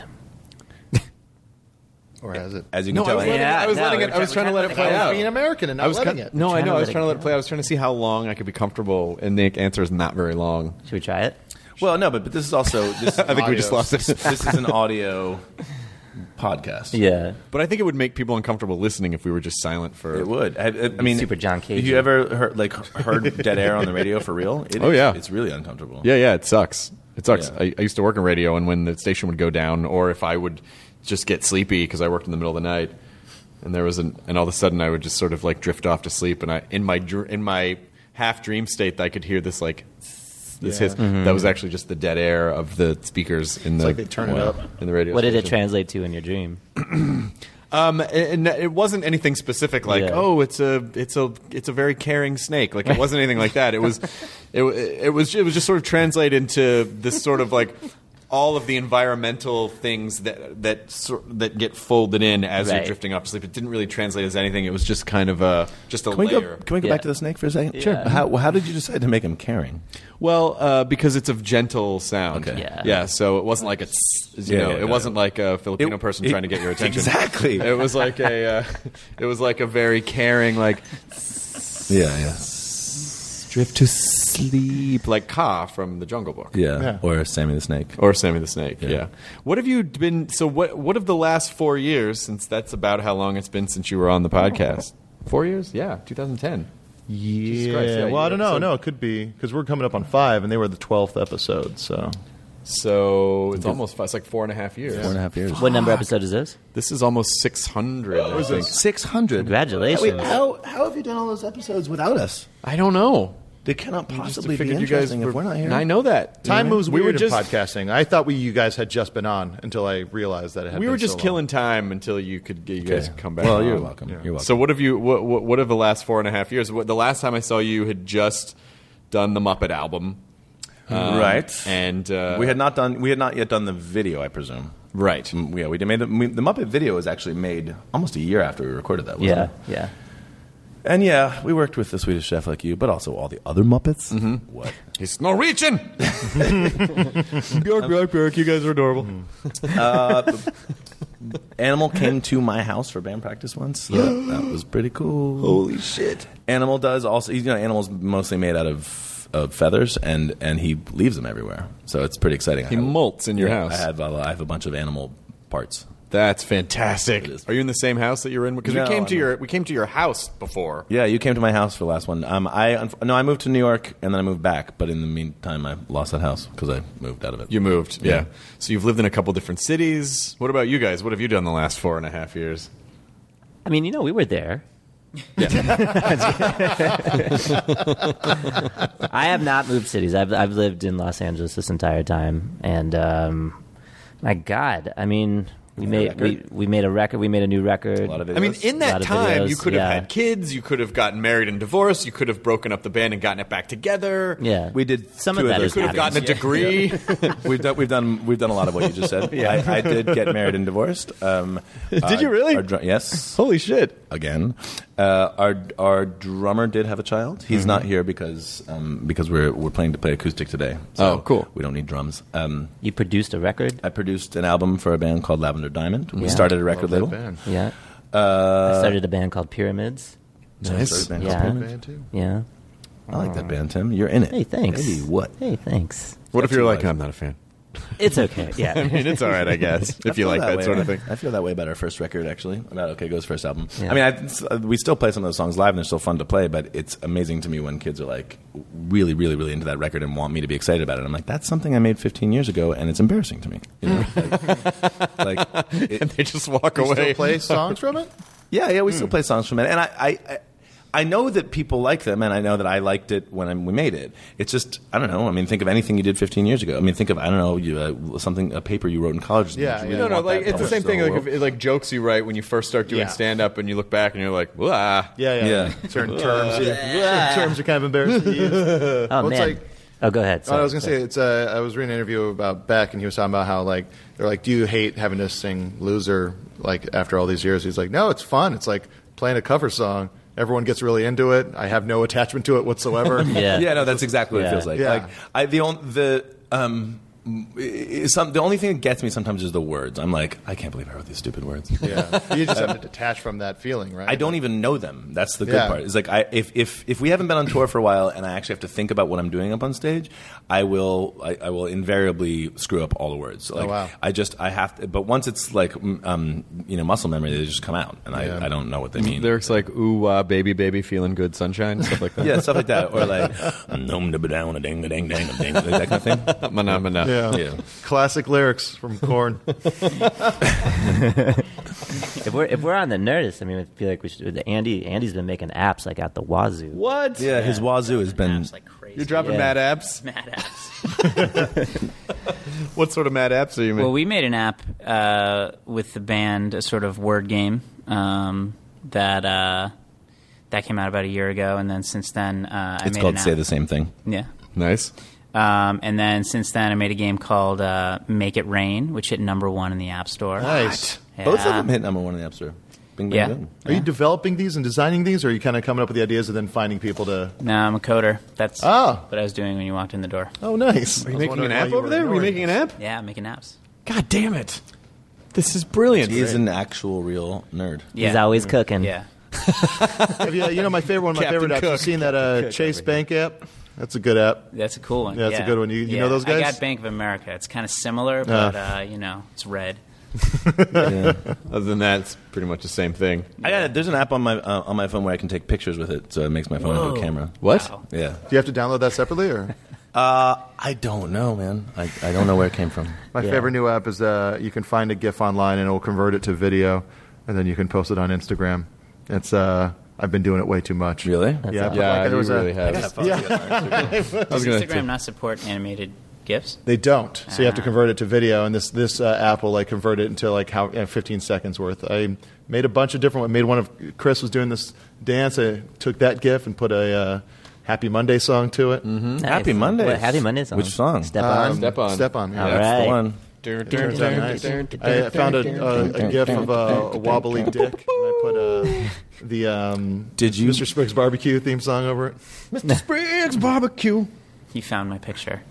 Or has it? as you can No, I tell. was letting, Yeah, I was no, letting we it. were I was trying- trying to let it we're play trying to out. Being American and not I was letting kind- it. No, I Trying know. to I was let trying it to let it go. play. I was trying to see how long I could be comfortable, and the answer is not very long. Should we try it? Well, no, but, but this is also this. I think we just lost it. This is an audio podcast. Yeah. But I think it would make people uncomfortable listening if we were just silent for. It would. I, I, I mean, Super John Cage. Have you ever heard like heard dead air on the radio for real? It Oh, is- yeah. it's really uncomfortable. Yeah, yeah, it sucks. It sucks. Yeah. I, I used to work in radio, and when the station would go down, or if I would just get sleepy because I worked in the middle of the night, and there was an, and all of a sudden I would just sort of like drift off to sleep, and I in my dr- in my half dream state, I could hear this like this hiss. That was actually just the dead air of the speakers in the like they turn it up. in the radio. What did it station. translate to in your dream? Um, and it wasn't anything specific like, Yeah. oh, it's a, it's a, it's a very caring snake. Like it wasn't anything like that. It was, it, it was, it was just sort of translated into this sort of like all of the environmental things that that sor- that get folded in as you're Right. drifting off to sleep. It didn't really translate as anything. It was just kind of a, just a Can we layer. go? Can we go Yeah. back to the snake for a second? Sure. How, how did you decide to make him caring? Well, uh, because it's a gentle sound. Okay. Yeah. Yeah. So it wasn't like a, tss, you Yeah, know, yeah, it got wasn't it. like a Filipino It- person it- trying to get your attention. Exactly. It was like a, uh, it was like a very caring, like Yeah, yeah, drift to sleep, like Ka from the Jungle Book. yeah. Yeah. Or Sammy the Snake. Or Sammy the Snake. Yeah. Yeah. What have you been? So what? What have the last four years? Since that's about how long it's been since you were on the podcast. Four years? Yeah, twenty ten. Yeah. Christ, yeah, well, you- I don't know. so- no, it could be because we're coming up on five, and they were the twelfth episode. So So it's almost it's like four and a half years. Four and a half years. What number episode is this? This is almost six hundred. I think. Six hundred. Congratulations. Wait, how how have you done all those episodes without us? I don't know. They cannot Just possibly be figured you guys interesting if we're not here. I know that. time moves We weird were just in podcasting. I thought we you guys had just been on until I realized that it had. we been were just so long. killing time until you could you guys Okay. come back. Well, on. you're welcome. You're welcome. So what have you? What, what what have the last four and a half years? What, the last time I saw you had just done the Muppet album, um, Right. And uh, we had not done. We had not yet done the video, I presume. right. Mm, Yeah, we did made the, we, the Muppet video was actually made almost a year after we recorded that. Wasn't Yeah, it? yeah. And yeah, we worked with the Swedish Chef like you, but also all the other Muppets. Mm-hmm. What? He's Norwegian. Bjork, Bjork, Bjork. You guys are adorable. Animal came to my house for band practice once. Yeah, that was pretty cool. Holy shit. Animal does also. You know, Animal's mostly made out of, of feathers, and and he leaves them everywhere. So it's pretty exciting. He I have- molts in your yeah, house. I have uh, I have a bunch of animal parts. That's fantastic. It is. Are you in the same house that you're in? Because No, we came to I'm your we came to your house before. Yeah, you came to my house for the last one. Um, I unf- no, I moved to New York and then I moved back. But in the meantime, I lost that house because I moved out of it. You moved, yeah. Yeah. So you've lived in a couple different cities. What about you guys? What have you done the last four and a half years? I mean, you know, we were there. I have not moved cities. I've I've lived in Los Angeles this entire time, and um, my God, I mean, We made we, we made a record. We made a new record. A lot of videos. I mean, in A that lot of time, videos, you could have yeah. had kids, you could have gotten married and divorced, you could have broken up the band and gotten it back together. Yeah, We did some two of of that. those. is You could have happening. gotten a degree. we've done we've done we've done a lot of what you just said. I, I did get married and divorced. Um, Did you really? Our dr- yes. Holy shit. Again, uh, our our drummer did have a child. He's Mm-hmm. not here because um, because we're we're planning to play acoustic today. So Oh, cool. We don't need drums. Um, You produced a record. I produced an album for a band called Lavender Diamond. We Yeah. started a record Love label. that band. Yeah, Uh, I started a band called Pyramids. started a band Yeah. called Pyramids. Band too. Yeah. I like that band, Tim. You're in it. Hey, thanks. Hey, what? Hey, thanks. What if That's you're what like, I- I'm not a fan? It's okay. Yeah. I mean, it's all right, I guess, I if you feel like that, way. sort of thing. I feel that way about our first record, actually. About OK Go's first album. Yeah. I mean, I, it's- uh, we still play some of those songs live, and they're still fun to play. But it's amazing to me when kids are like really, really, really into that record and want me to be excited about it. I'm like, that's something I made fifteen years ago, and it's embarrassing to me. You know? like, like it, And they just walk You away. still play songs from it? yeah, yeah, we still play songs from it, and I, I, I, I know that people like them, and I know that I liked it when I, we made it. It's just, I don't know. I mean, think of anything you did fifteen years ago. I mean, think of I don't know, you, uh, something a paper you wrote in college. Yeah, You yeah. No, no, want like that it's the published same to thing. Like, world. if, like jokes you write when you first start doing Yeah. stand up, and you look back and you're like, "Wah." Yeah, yeah. Yeah. Certain terms, you- certain terms are kind of embarrassing to use. Oh Well, it's man. like- oh, go ahead. Oh, I was Sorry. gonna say it's. Uh, I was reading an interview about Beck, and he was talking about how like they're like, "Do you hate having to sing "Loser" like after all these years?" He's like, "No, it's fun. It's like playing a cover song. Everyone gets really into it. I have no attachment to it whatsoever." Yeah. Yeah, no, that's exactly what Yeah. it feels like. Yeah. Like I, the on, the um, is some the only thing that gets me sometimes is the words. I'm like, I can't believe I wrote these stupid words. Yeah, you just have to detach from that feeling, right? I don't even know them. That's the good Yeah. part. It's like I, if, if if we haven't been on tour for a while and I actually have to think about what I'm doing up on stage, I will I, I will invariably screw up all the words. Like, wow. I just I have to. But once it's like mm, um, you know muscle memory, they just come out, and Yeah. I, I don't know what they mean. Lyrics like "Ooh, wah, baby, baby, feeling good, sunshine," stuff like that. Yeah, stuff like that, or like "Nom da ba down a ding a ding ding a ding," that kind of thing. Mana, mana. Yeah. Yeah. Classic lyrics from Korn. If we're if we're on the Nerdist, I mean, I feel like we should. Andy Andy's been making apps like out the wazoo. What? Yeah, his wazoo has been. Apps like crazy. You're dropping Yeah. mad apps. Mad apps. What sort of mad apps are you making? Well, we made an app uh, with the band, a sort of word game um, that uh, that came out about a year ago, and then since then uh, I It's made called an app. Say the Same Thing. Yeah. Nice. Um, and then since then, I made a game called uh, Make It Rain, which hit number one in the App Store. Nice. Yeah. Both of them hit number one in the App Store. Bing, bing, Yeah. boom. Are you developing these and designing these, or are you kind of coming up with the ideas and then finding people to? No, I'm a coder. That's Oh. what I was doing when you walked in the door. Oh, nice. Are you making an app over there? Are you making an app? Yeah, I'm making apps. God damn it! This is brilliant. He is an actual real nerd. Yeah. He's always cooking. Yeah. Have you, you know, my favorite one, of my Captain favorite apps. Cook. You've seen that uh, Chase Bank app? That's a good app. That's a cool one. Yeah, that's a good one. You- you know those I guys? got Bank of America. It's kind of similar, but uh, you know, it's red. Yeah. Other than that, it's pretty much the same thing. I got it. There's an app on my uh, on my phone where I can take pictures with it, so it makes my phone into a Whoa. camera. What? Wow. Yeah. Do you have to download that separately, or? Uh, I don't know, man. I, I don't know where it came from. My Yeah. favorite new app is uh, you can find a GIF online and it will convert it to video, and then you can post it on Instagram. It's uh, I've been doing it way too much. Really? Yeah, but Yeah, like, there you was a- really have. Does was gonna Instagram not support animated GIFs? They don't, so you have to Ah. convert it to video, and this this uh, app will like convert it into like how uh, fifteen seconds worth. I made a bunch of different. I made one of Chris was doing this dance. I took that GIF and put a uh, Happy Monday song to it. Mm-hmm. Nice. Happy Monday. What, Happy Monday song. Which song? Step on. Step on. Step on. Yeah. All That's right. the one. Turns out nice. I found a, a, a GIF of a, a wobbly dick, and I put uh, the um, Did you- Mister Spriggs Barbecue theme song over it. Mister Spriggs Barbecue. You found my picture.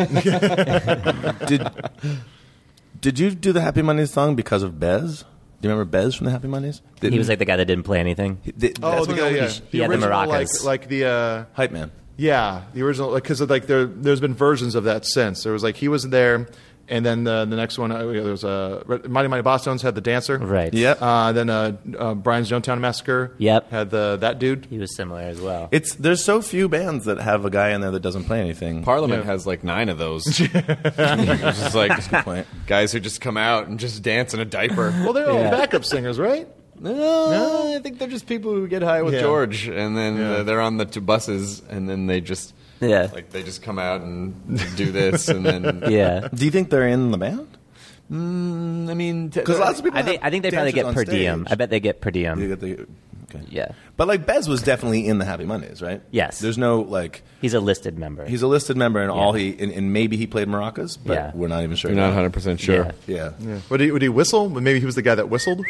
Did Did you do the Happy Mondays song because of Bez? Do you remember Bez from the Happy Mondays? He was like the guy that didn't play anything. the, Oh, that's the when guy, he- yeah, he the had the original, like, maracas. like the. Uh, Hype Man. Yeah, the original, because like there, there's been versions of that since. There was like he was there, and then the, the next one uh, there was uh, Mighty Mighty Bosstones had the dancer, Right. Yep. Uh, then uh, uh, Brian's Jonestown Massacre, Yep. had the that dude. He was similar as well. It's there's so few bands that have a guy in there that doesn't play anything. Parliament Yeah. has like nine of those. It's just like Good point. guys who just come out and just dance in a diaper. Well, they're all Yeah. backup singers, right? No, I think they're just people who get high with Yeah. George, and then Yeah. uh, they're on the two buses, and then they just Yeah. like they just come out and do this, and then Yeah. Do you think they're in the band? Mm, I mean, t- Because lots of people. I think have I think they probably dancers get on per stage. diem. I bet they get per diem. You get the, okay. Yeah. But like Bez was definitely in the Happy Mondays, right? Yes. There's no like He's a listed member. he's a listed member, and Yeah. all he and, and maybe he played maracas, but Yeah. we're not even sure. You're not now. one hundred percent sure. Yeah. Yeah. Yeah. Would he would he whistle? Maybe he was the guy that whistled.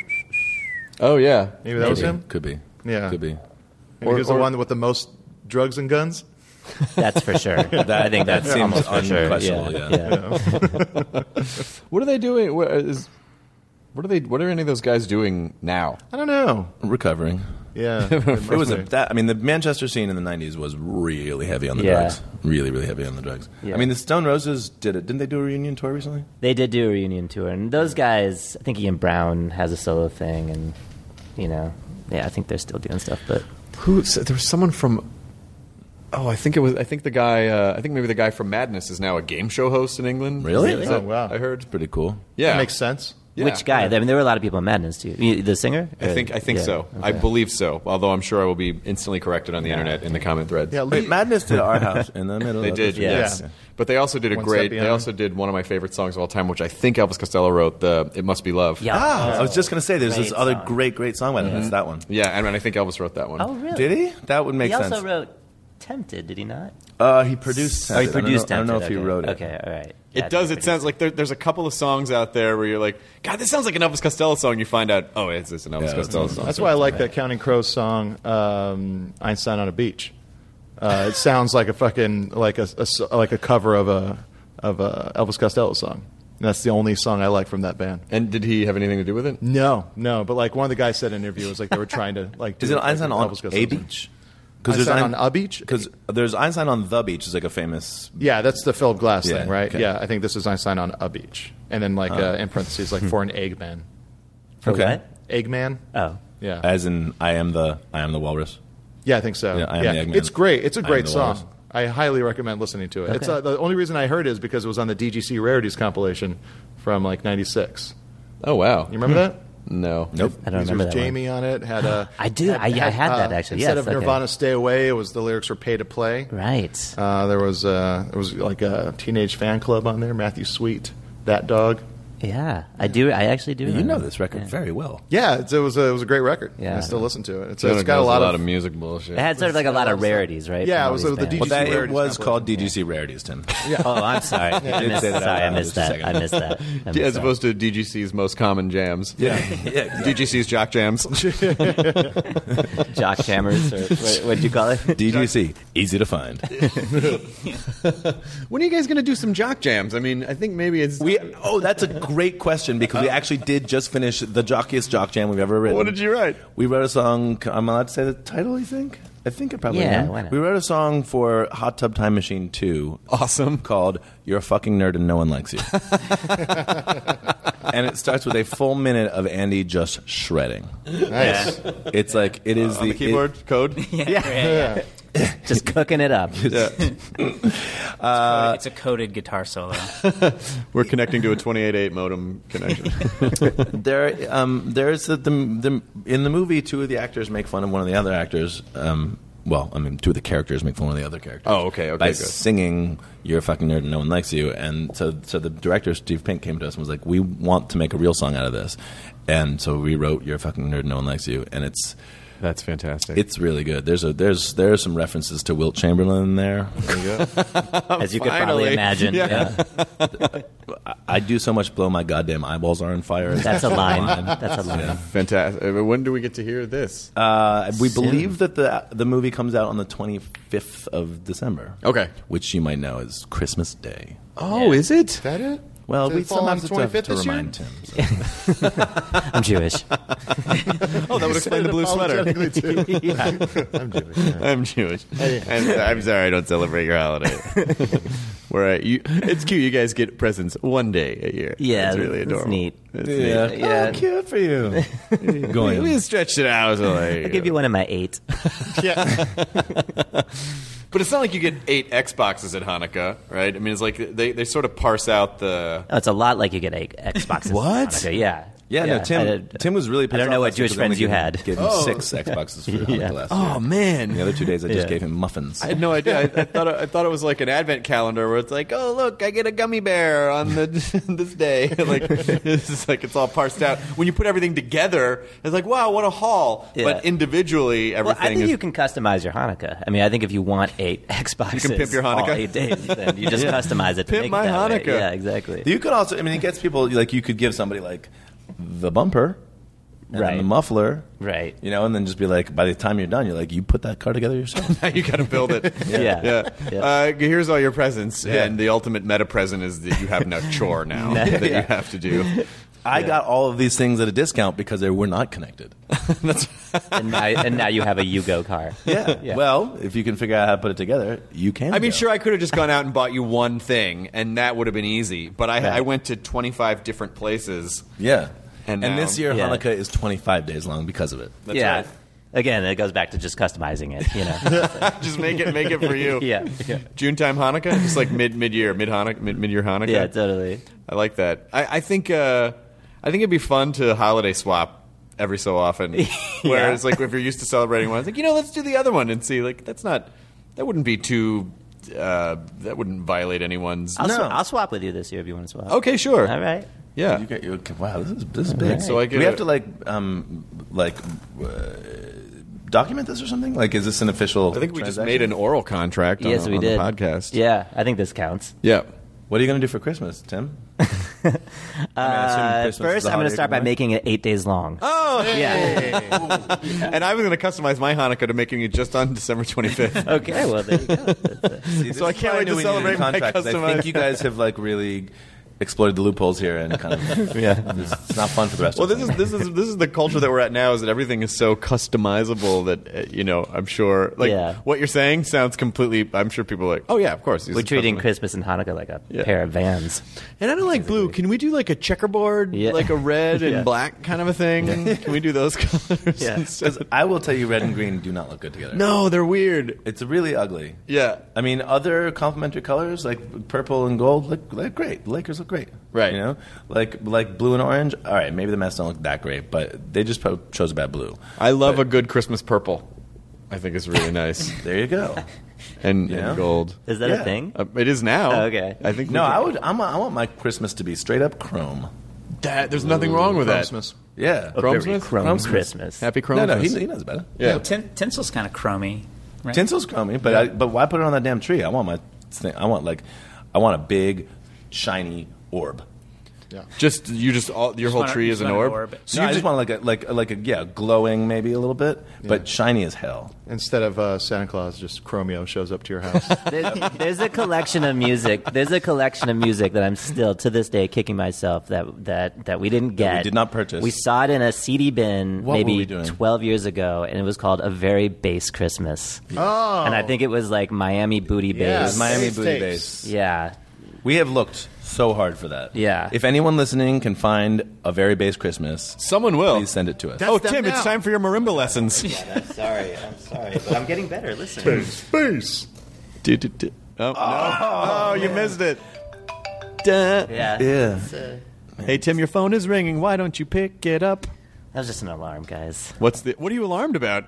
Oh, yeah. Maybe that was Could be. him. Could be. Yeah. Could be. Maybe Or- he was the or- one with the most drugs and guns. That's for sure. That, I think that seems almost for sure. unquestionable, Yeah. yeah. yeah. What are they doing? What is? What are they? What are any of those guys doing now? I don't know. Recovering. Yeah. It was a, that. I mean, the Manchester scene in the nineties was really heavy on the Yeah. drugs. Really, really heavy on the drugs. Yeah. I mean, the Stone Roses did it. Didn't they do a reunion tour recently? They did do a reunion tour, and those guys, I think Ian Brown has a solo thing, and you know, yeah, I think they're still doing stuff. But Who? There was someone from. Oh, I think it was. I think the guy. Uh, I think maybe the guy from Madness is now a game show host in England. Really? Is Oh, that- wow. I heard. It's pretty cool. Yeah, That makes sense. Yeah. which guy? I mean, there were a lot of people in Madness too. You- The singer? I think. I think Yeah, so. I okay. believe so. Although I'm sure I will be instantly corrected on the internet in the comment threads. Yeah. Wait, Lee- Madness did Our House in the middle. They of did, the- yes. Yeah. But they also did a One great. Step They Beyond. also did one of my favorite songs of all time, which I think Elvis Costello wrote. The "It Must Be Love." Yeah. Ah, I was just going to say, there's this Great other song. great, great song by them. It's that one. Yeah, and I think Elvis wrote that one. Oh, really? Did he? That would make He sense. also wrote "Tempted," did he not? Uh, he produced. Oh, he Tempted. I don't produced know- I don't know, "Tempted." if he okay. wrote it. Okay, all right. It Yeah, does. he It sounds produced like there, there's a couple of songs out there where you're like, God, this sounds like an Elvis Costello song. You find out, oh, it's, it's an Elvis Yeah, Costello it's- song. That's why I like that Counting Crows song, um, "Einstein on a Beach." Uh, it sounds like a fucking like a, a s- like a cover of a of a Elvis Costello song. And that's the only song I like from that band. And did he have anything to do with it? No, no, but like one of the guys said in an interview was like they were trying to like. Do Is it like Einstein an on Elvis Costello a song. beach? Einstein on a beach? Because there's Einstein on the beach is like a famous. Yeah, that's the Philip Glass Yeah, thing, right? okay. Yeah, I think this is Einstein on a beach, and then like uh, in parentheses like for an Eggman. For Okay. what? Eggman. Oh. Yeah. As in, I am the I am the walrus. Yeah, I think so. Yeah, I Am the Eggman. It's great. It's a I Am great the song. Walrus. I highly recommend listening to it. It's uh, the only reason I heard it is because it was on the D G C Rarities compilation from like ninety-six. Oh, wow. You remember that? No. Nope. I don't Because remember there was that one. Jamie on it. Had a I do. I- yeah, I had that, actually. Instead Yes, of okay. Nirvana "Stay Away," it was the lyrics were "Pay to Play." Right. Uh, there was uh, there was like a teenage fan club on there. Matthew Sweet, That Dog. Yeah, I do. I actually do. You remember know that. this record Yeah. very well. Yeah, it's, it was a, it was a great record. Yeah. I still listen to it. It's, Jonah it's got a knows lot, of, music bullshit. It had sort of like a lot of rarities, right? Yeah, from it all was these the D G C bands. Well, that, it Rarities was compilation. called D G C Rarities, Tim. Oh, I'm sorry. I did missed, say that out sorry, I loud missed just a that. second. I missed that. I Yeah, missed as that. opposed to D G C's most common jams. Yeah, yeah. D G C's jock jams. Jock Jammers, or what what'd you call it? D G C, easy to find. When are you guys going to do some jock jams? I mean, I think maybe it's. We oh, that's a great question because we actually did just finish the jockiest jock jam we've ever written. What did you write? We wrote a song. I'm allowed to say the title. You think? I think I probably Yeah, am. why not? We wrote a song for Hot Tub Time Machine two. Awesome. Called "You're a Fucking Nerd and No One Likes You," and it starts with a full minute of Andy just shredding. Nice. It's like it is On the it- keyboard code. Yeah, yeah, yeah. Just cooking it up. Yeah. it's a coded guitar solo. We're connecting to a twenty-eight eight modem connection. There, um, there's the, the, the in the movie. Two of the actors make fun of one of the other actors. Um, well, I mean, two of the characters make fun of the other characters. Oh, okay, okay, By good. singing "You're a Fucking Nerd and No One Likes You," and so, so the director Steve Pink came to us and was like, "We want to make a real song out of this," and so we wrote "You're a Fucking Nerd and No One Likes You," and it's That's fantastic. it's really good. There's a there's there are some references to Wilt Chamberlain in there. As you could Finally. probably imagine. Yeah. Yeah. I, I do so much blow my goddamn eyeballs are on fire. That's a line. That's a line. fantastic. Uh, When do we get to hear this? Uh, we Soon. believe that the the movie comes out on the twenty-fifth of December. Okay. Which you might know is Christmas Day. Oh, is it? Is that it? Well, Did we it fall on sometimes the have to, to twenty-fifth this year? remind Tim. so. I'm Jewish. Oh, that would explain the blue sweater. I'm Jewish. yeah. I'm Jewish. And I'm sorry I don't celebrate your holiday. Where I, you, it's cute. You guys get presents one day a year. Yeah, it's really that's adorable. neat. It's Yeah, neat. Yeah. Oh, cute for you. We, Going. we stretched it out. So like, I'll give you one of my eight. Yeah. But it's not like you get eight Xboxes at Hanukkah, right? I mean, it's like they, they sort of parse out the. Oh, it's a lot like you get eight Xboxes. What? Okay, yeah. Yeah, no, Yeah, Tim. I did- Tim was really. I don't pissed know off what last year Jewish 'cause I only friends you gave him- had. Gave him Oh. six Xboxes for Hanukkah Yeah. last year. Oh man. The other two days, I just Yeah. gave him muffins. I had no idea. I, I thought it, I thought it was like an advent calendar where it's like, oh look, I get a gummy bear on the this day. Like it's just like it's all parsed out. When you put everything together, it's like, wow, what a haul. Yeah. But individually, Well, everything I think is. you can customize your Hanukkah. I mean, I think if you want eight Xboxes, You can pimp your Hanukkah? all eight days, then you just customize it to Pimp make my it that way. Hanukkah. Yeah, exactly. You could also. I mean, it gets people like you could give somebody like the bumper, and Right. then the muffler, Right. You know, and then just be like, by the time you're done, you're like, you put that car together yourself. Now you got to build it. Yeah. yeah. Yeah. Uh, here's all your presents, Yeah. and the ultimate meta present is that you have no chore now No. that Yeah. you have to do. I got all of these things at a discount because they were not connected. and, now, and now you have a Yugo car. Yeah. Yeah. Well, if you can figure out how to put it together, you can. I mean, go. sure, I could have just gone out and bought you one thing, and that would have been easy. But I, Right. I went to twenty-five different places. Yeah. And And, now- this year, Yeah. Hanukkah is twenty-five days long because of it. That's yeah. right. Again, it goes back to just customizing it. You know. Just make it, make it for you. yeah. Yeah. June time Hanukkah, just like mid mid year, mid Hanukkah, mid mid year Hanukkah. Yeah. Totally. I like that. I, I think uh, I think it'd be fun to holiday swap every so often. Whereas, like, if you're used to celebrating one, it's like, you know, let's do the other one and see. Like, that's not that wouldn't be too uh, that wouldn't violate anyone's. I'll, No. sw- I'll swap with you this year if you want to swap. Okay, sure. All right. Yeah. You get, you, wow, this is this is big. Right. So I Do get we have a- to like um like uh, document this or something? Like, is this an official? I think we just transaction? made an oral contract on, Yes, on we did. the podcast. Yeah, I think this counts. Yeah. What are you going to do for Christmas, Tim? Uh, Christmas is first, the I'm going holiday to start by for me. making it eight days long. Oh, Yeah. and I was going to customize my Hanukkah to making it just on December twenty-fifth. Okay, well, there you go. That's, uh, See, So I this is can't why wait to knew we needed a celebrate my contract, 'cause I customized- think you guys have like really exploited the loopholes here and kind of yeah. It's not fun for the rest Well, of this us. is this is this is the culture that we're at now. Is that everything is so customizable that uh, you know? I'm sure, like Yeah. what you're saying sounds completely. I'm sure people are like, oh yeah, of course. these We're are treating customized. Christmas and Hanukkah like a Yeah. pair of vans. And I don't like blue. Can we do like a checkerboard, Yeah. like a red and Yeah. black kind of a thing? Can we do those colors? Yeah. instead? Because I will tell you, red and green do not look good together. No, they're weird. It's really ugly. Yeah. I mean, other complementary colors like purple and gold look, look great. The Lakers look great, Right. You know, like like blue and orange. All right, maybe the Mets don't look that great, but they just po- chose a bad blue. I love But a good Christmas purple. I think it's really nice. There you go. and, Yeah. and gold. Is that Yeah. a thing? Uh, it is now. Oh, okay. I think. we No, can- I would. I'm, I want my Christmas to be straight up chrome. That, there's nothing wrong with that. Christmas. Yeah, A very Chromesmith? chrome Chromesmith. Christmas. Happy no, Chrome. no, he, he knows better. Yeah. Tin- tinsel's kind of chromy. Right? Tinsel's chromy, but I, but why put it on that damn tree? I want my thing. I want like I want a big, shiny orb. Yeah. Just you just all your Just whole want a- tree is just an want orb. an So So no, you I just just want like a like like a yeah, glowing maybe a little bit, but shiny as hell. Instead of uh, Santa Claus, just Chromeo shows up to your house. There's, there's a collection of music. There's a collection of music that I'm still to this day kicking myself that that that we didn't get. we did not purchase. We saw it in a C D bin What were maybe we doing? twelve years ago, and it was called A Very Bass Christmas. Oh. And I think it was like Miami Booty Yeah, Bass. Miami Bass Booty tapes. Bass. Yeah. We have looked so hard for that. Yeah. If anyone listening can find a very bass Christmas, someone will. please send it to us. Oh, them Tim, it's now. time for your marimba lessons. I'm sorry. I'm sorry. But I'm getting better. Listen. Space. Du- du- du- Oh, no. Oh, you missed it. Duh. Yeah. Yeah. It's, uh, Hey, Tim, your phone is ringing. Why don't you pick it up? that was just an alarm, guys. What's the? What are you alarmed about?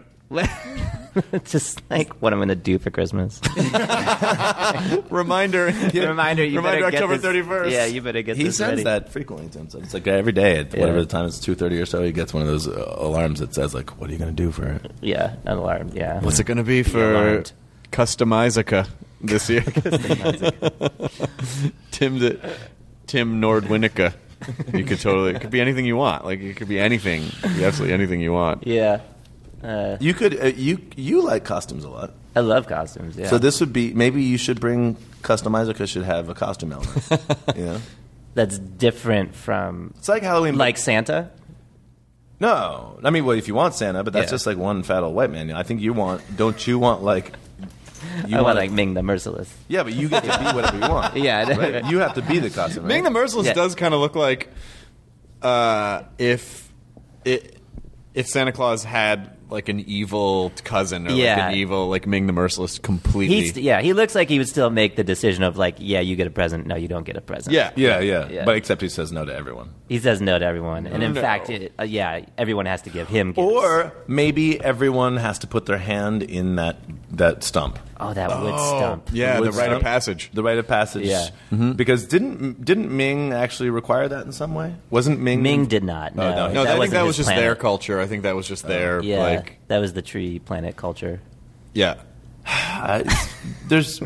Just like what I'm going to do for Christmas. Reminder. Reminder, you Reminder better get October this- thirty-first. Yeah, you better get He this sends ready. that frequently, Tim. So it's like every day at Yeah. whatever the time it's two thirty or so, he gets one of those uh, alarms that says like, "What are you going to do for it?" Yeah, an alarm. Yeah. What's it going to be for alarmed. Customizica this year? Tim the, Tim Nordwinica. You could totally. It could be anything you want. Like it could be anything. It could be absolutely anything you want. Yeah. Uh, You could uh, you you like costumes a lot, I love costumes. Yeah. so this would be maybe you should bring Customizer should have a costume element. You know, That's different from it's like Halloween. like Santa. no, I mean, well, if you want Santa, but that's Yeah. just like one fat old white man. I think you want. Don't you want like? You I want want like Ming the Merciless. Yeah, but you get to be whatever you want. Yeah, I know. right? You have to be the costume. Being right? the Merciless Yeah. does kind of look like uh, if it, if Santa Claus had like an evil cousin or Yeah. like an evil like Ming the Merciless completely. He's, yeah, he looks like he would still make the decision of like, yeah, you get a present. No, you don't get a present. yeah. Yeah, yeah, Yeah. But except he says no to everyone. He says no to everyone. And in No. fact, it, uh, yeah, everyone has to give him gifts. Or maybe everyone has to put their hand in that that stump. oh, that wood stump. Yeah, the Wood rite of stump. passage. The rite of passage. Yeah. Because didn't didn't Ming actually require that in some way? Wasn't Ming? Ming did not. No, Oh, no. No, I think wasn't that was his just their planet. culture. I think that was just their Yeah, like that was the tree planet culture. yeah. I, there's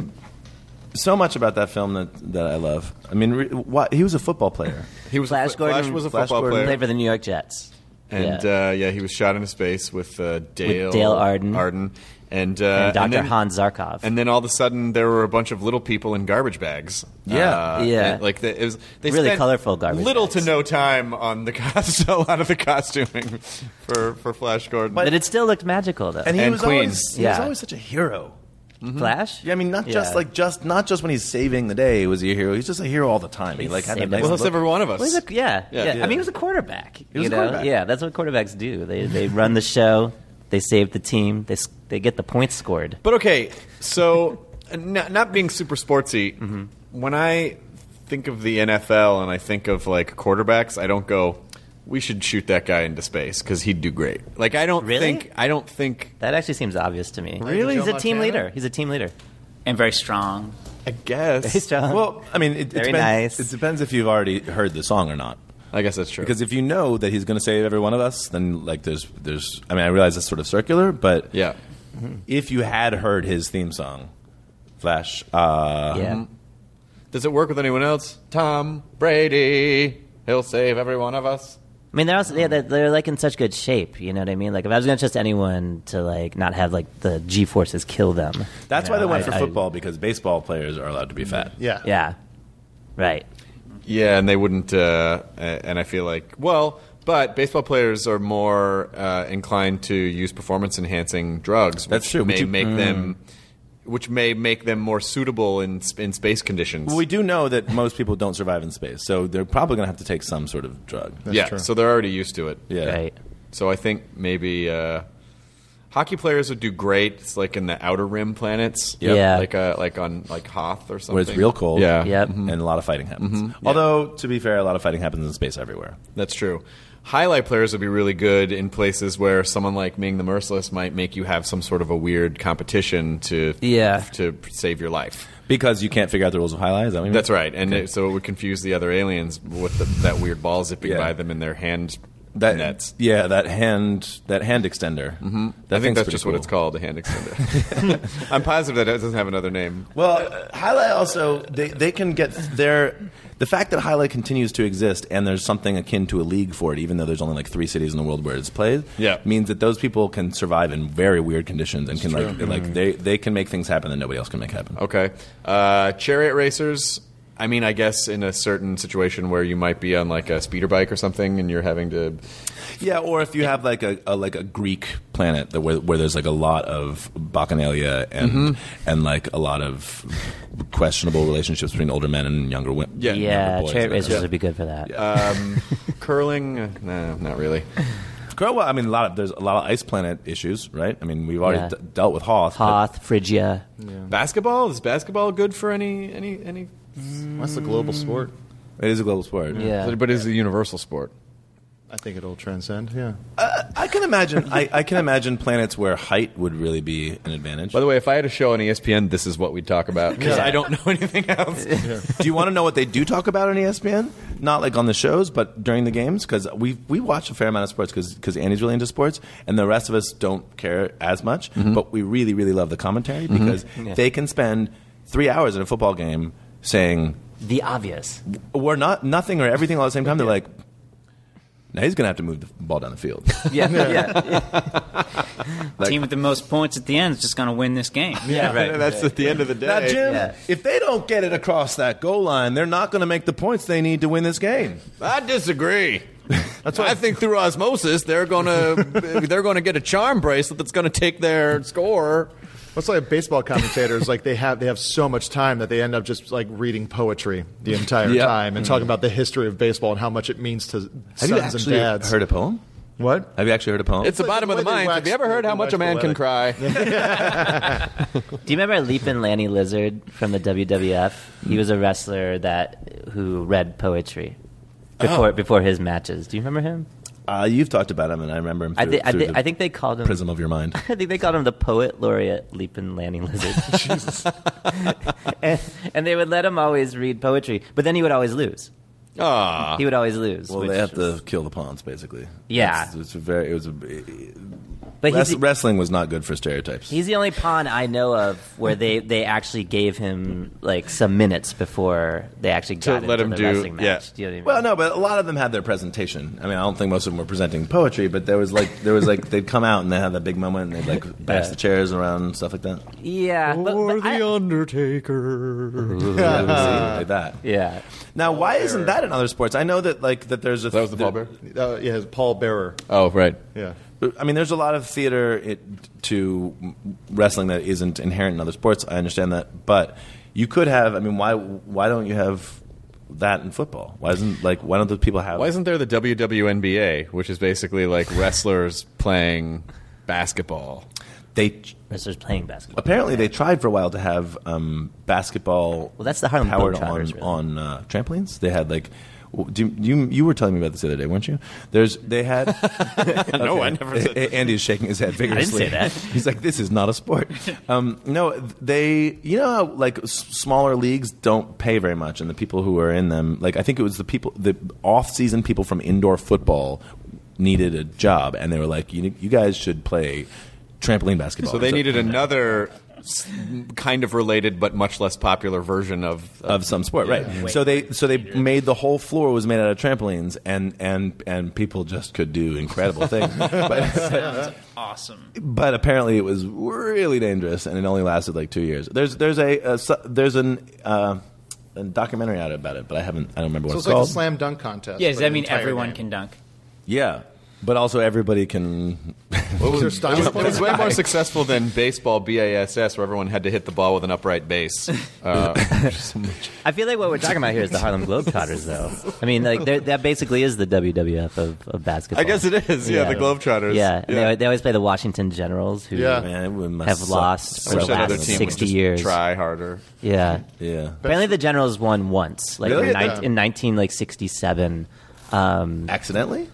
so much about that film that, that I love. I mean, re, what, he was a football player. He was Flash a, Gordon- Flash was a Flash football Gordon player. Played for the New York Jets. And yeah. uh, yeah, he was shot into space with uh, Dale Dale Arden. Arden and, uh, and Doctor then, Hans Zarkov. And then all of a sudden, there were a bunch of little people in garbage bags. Yeah. Uh, Yeah. and, like the, it was they Really spent colorful garbage Little bags. to no time on the cost, a lot of the costuming for for Flash Gordon. but it still looked magical, though. And he And was Queen. always he was Yeah. always such a hero. Flash? Yeah, I mean, not just Yeah. like just not just when he's saving the day was he a hero. He's just a hero all the time. He like had that saved nice well, that's look. every one of us. Well, he's a, yeah, Yeah. yeah, Yeah. I mean, he was a quarterback. was you a know? quarterback. Yeah, that's what quarterbacks do. They they run the show. They save the team. They s- they get the points scored. But okay, so not, not being super sportsy, Mm-hmm. when I think of the N F L and I think of like quarterbacks, I don't go, we should shoot that guy into space because he'd do great. Like I don't Really? think I don't think That actually seems obvious to me. Really? He's Joe a team Montana? leader. He's a team leader. And very strong. I guess He's strong. Well, I mean, it, it Very depends, nice. It depends if you've already heard the song or not. I guess that's true. Because if you know that he's going to save every one of us, then like there's there's. I mean, I realize it's sort of circular, but yeah, if you had heard his theme song, Flash, uh, yeah. does it work with anyone else? Tom Brady, he'll save every one of us. I mean, they're also yeah, they're, they're like in such good shape. You know what I mean? Like, if I was going to trust anyone to like not have like the G forces kill them, that's you why know, they went I- for I- football because baseball players are allowed to be fat. Yeah. Yeah, right. Yeah, and they wouldn't. Uh, and I feel like, well, but baseball players are more uh, inclined to use performance-enhancing drugs. That's which true, but May you- make them, which may make them more suitable in sp- in space conditions. Well, we do know that most people don't survive in space, so they're probably going to have to take some sort of drug. yeah, true. so they're already used to it. Yeah. Right. So I think maybe uh, hockey players would do great. It's like in the outer rim planets. Yep. Yeah. like uh, like on like Hoth or something. Where it's real cold. Yeah, Yep. And a lot of fighting happens. Although, to be fair, a lot of fighting happens in space everywhere. that's true. Highlight players would be really good in places where someone like Ming the Merciless might make you have some sort of a weird competition to Yeah. to save your life. Because you can't figure out the rules of highlight. Is that what you mean? That's right, and it, so it would confuse the other aliens with the, that weird ball zipping Yeah. by them in their hand That, nets. Yeah, that hand that hand extender. Mm-hmm. I think that's just what it's called, a hand extender. I'm positive that it doesn't have another name. Well, uh, Highlight also they they can get their the fact that Highlight continues to exist and there's something akin to a league for it, even though there's only like three cities in the world where it's played. Yeah. means that those people can survive in very weird conditions and can like like they they can make things happen that nobody else can make happen. Okay. Uh, chariot racers. I mean, I guess in a certain situation where you might be on like a speeder bike or something, and you're having to. Yeah, or if you have like a, a like a Greek planet that where, where there's like a lot of bacchanalia and Mm-hmm. and like a lot of questionable relationships between older men and younger women. Yeah. Yeah, boys, chariot yeah. racers would be good for that. Um, curling? Uh, no, not really. Girl, well, I mean, a lot of there's a lot of ice planet issues, right? I mean, we've already Yeah. d- dealt with Hoth. but- Hoth, Phrygia. Basketball? Is basketball good for any any any? That's a global sport. It is a global sport. Yeah. But it is a universal sport. I think it'll transcend. Yeah. I can imagine. I, I can imagine planets where height would really be an advantage. By the way, if I had a show on E S P N, this is what we'd talk about because Yeah. I don't know anything else. do you want to know what they do talk about on E S P N? Not like on the shows, but during the games, because we we watch a fair amount of sports because Andy's really into sports, and the rest of us don't care as much. But we really really love the commentary because they can spend three hours in a football game saying The obvious. we're not nothing or everything all at the same time. They're like, now he's going to have to move the ball down the field. Yeah, yeah. Team with the most points at the end is just going to win this game. Yeah, right. And that's at the end of the day. Now, Jim, Yeah. if they don't get it across that goal line, they're not going to make the points they need to win this game. I disagree. That's why I think through osmosis they're gonna they're gonna get a charm bracelet that's gonna take their score. What's like baseball commentators like they have they have so much time that they end up just like reading poetry the entire Yeah. time and talking about the history of baseball and how much it means to Have you sons and actually dads. heard a poem? What? Have you actually heard a poem? It's the bottom of the way they mind. wax- Have you ever heard they how much a wax man can poetic. cry? Do you remember Leapin' Lanny Lizard from the W W F? He was a wrestler that who read poetry before before his matches. Do you remember him? Uh, you've talked about him, and I remember him. I, Through, thi- I, through thi- the I think they called him. prism of your mind. I think they called him the poet laureate Leapin' Lanny Lizard. and, and they would let him always read poetry, but then he would always lose. Aw. He would always lose. Well, which they have was- to kill the pawns, basically. Yeah. It's, it's a very. It was a. But Wrest- he's, wrestling was not good for stereotypes. he's the only pawn I know of where they, they actually gave him like some minutes before they actually To got let into him the do- wrestling yeah. match. Do you know what I mean? Well, no, but a lot of them had their presentation. I mean, I don't think most of them were presenting poetry, but there was like there was like they'd come out and they had that big moment and they'd like bash Yeah. the chairs around and stuff like that. Yeah, but, but I- Undertaker. Yeah, like that. yeah. Now, why isn't that in other sports? I know that like that there's a That was the there- pallbearer? Uh, yeah, it's Paul Bearer. Oh, right. Yeah. I mean, there's a lot of theater it, to wrestling that isn't inherent in other sports. I understand that, but you could have. I mean, why why don't you have that in football? Why isn't like why don't those people have? Why isn't there the W W N B A, which is basically like wrestlers playing basketball? they Wrestlers playing basketball. apparently they tried for a while to have um, basketball? Well, that's the Harlem powered Globetrotters, on really. on uh, trampolines. They had like. w- Do you, you you were telling me about this the other day, weren't you? There's they had. No, I Okay. never said A- Andy is shaking his head vigorously. say that. He's like, this is not a sport. Um, no, they. You know how like s- smaller leagues don't pay very much, and the people who are in them, like I think it was the people, the off-season people from indoor football needed a job, and they were like, you you guys should play trampoline basketball. So they needed another s- kind of related but much less popular version of. of some sport, right? So they so they made the whole floor was made out of trampolines, and and and people just could do incredible things. but, Awesome. but apparently, it was really dangerous, and it only lasted like two years. There's there's a, a su- there's an uh, a documentary out about it, but I haven't I don't remember what So it's it's like called. a slam dunk contest. Yeah, does for that the mean entire everyone game. can dunk? Yeah, but also everybody can. What was their style? It was way more successful than baseball B A S S, where everyone had to hit the ball with an upright base. Uh, I feel like what we're talking about here is the Harlem Globetrotters, though. I mean, like they're- that basically is the W W F of, of basketball. I guess it is. Yeah, the Globetrotters. Yeah, and Yeah. They, they always play the Washington Generals, who Yeah. Man, it must have suck lost so for Wish the that bad. other last team would sixty just years. try harder. Yeah. Yeah, Apparently, the Generals won once, like Really? in, Yeah. nine in nineteen like sixty-seven. Um, accidentally.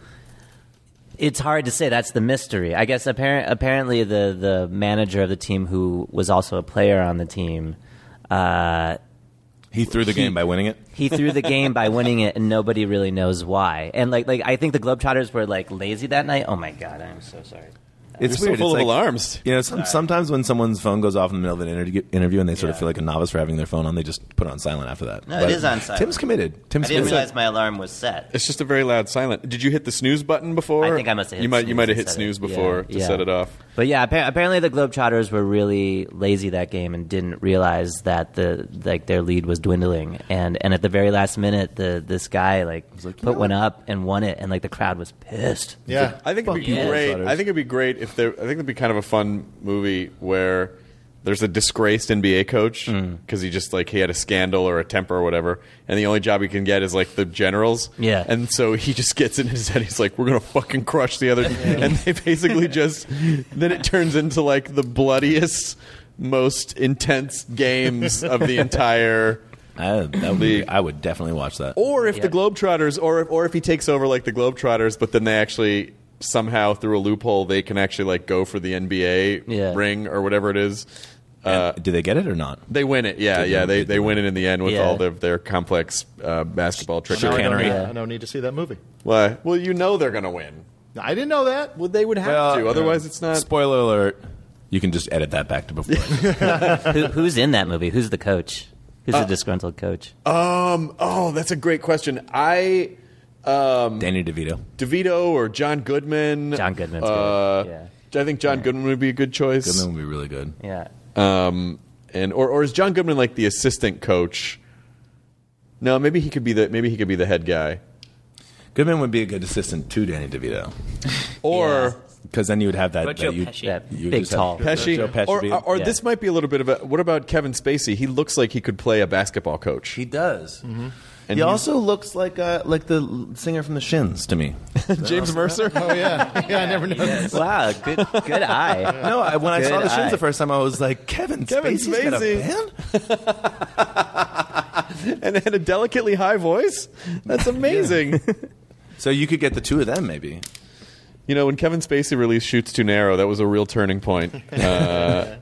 it's hard to say. That's the mystery. I guess apparent, apparently the the manager of the team, who was also a player on the team, uh, He threw the He- game by winning it. he threw the game by winning it, and nobody really knows why. And like like I think the Globetrotters were like lazy that night. Oh my god, I'm so sorry. It's You're weird. so full it's of like, alarms. You know, some, sometimes when someone's phone goes off in the middle of an interview, interview and they sort of Yeah. feel like a novice for having their phone on, they just put it on silent after that. No, it But is on silent. Tim's committed. Tim's I didn't committed. realize my alarm was set. It's just a very loud silent. Did you hit the snooze button before? I think I must have hit You might. snooze You might have and hit set snooze it. before Yeah, to yeah. set it off. But yeah, appa- apparently the Globetrotters were really lazy that game and didn't realize that the like their lead was dwindling. And and at the very last minute, the this guy like, like, you put know one up and won it, and like the crowd was pissed. Yeah. I think it'd be yeah. great. Globetrotters. I think it'd be great if there. I think it'd be kind of a fun movie where there's a disgraced N B A coach because he just like he had a scandal or a temper or whatever, and the only job he can get is like the Generals. Yeah. and so he just gets in his head. He's like, "We're gonna fucking crush the other," and they basically just then it turns into like the bloodiest, most intense games of the entire. I, that would be, I would definitely watch that. Or if Yeah. the Globetrotters, or if, or if he takes over like the Globetrotters, but then they actually somehow through a loophole they can actually like go for the N B A Yeah. ring or whatever it is. Uh, And do they get it or not? they win it, yeah, Did yeah. they- They did they they win it in the end with Yeah. all their their complex uh, basketball tricks. Now I don't, Chicanery. need, Yeah. I don't need to see that movie. Why? Well, you know they're gonna win. I didn't know that. Well, they would have Well, to, otherwise it's not. Spoiler alert. You can just edit that back to before. Who, who's in that movie? Who's the coach? Who's the disgruntled coach? Um. Oh, that's a great question. I. Um, Danny DeVito. DeVito or John Goodman. John Goodman's uh, good. I think John Goodman would be a good choice. Goodman would be really good. Yeah. Um, and or or is John Goodman like the assistant coach? No, maybe he could be the maybe he could be the head guy. Goodman would be a good assistant to Danny DeVito. Or Because then you would have that. What that Joe you, Pesci? Yeah, you big just have tall. Pesci, Joe Pesci or be- or yeah. this might be a little bit of a. What about Kevin Spacey? He looks like he could play a basketball coach. He does. And And he he's- also looks like uh, like the l- singer from the Shins to me. James Mercer. Oh yeah, yeah. I never noticed. Wow, good good eye. No, I, when I Good saw the Shins eye. the first time, I was like, Kevin, Kevin Spacey's got a Spacey. band? And had a delicately high voice. That's amazing. So you could get the two of them, maybe. You know, when Kevin Spacey released Shoots Too Narrow, that was a real turning point. Uh,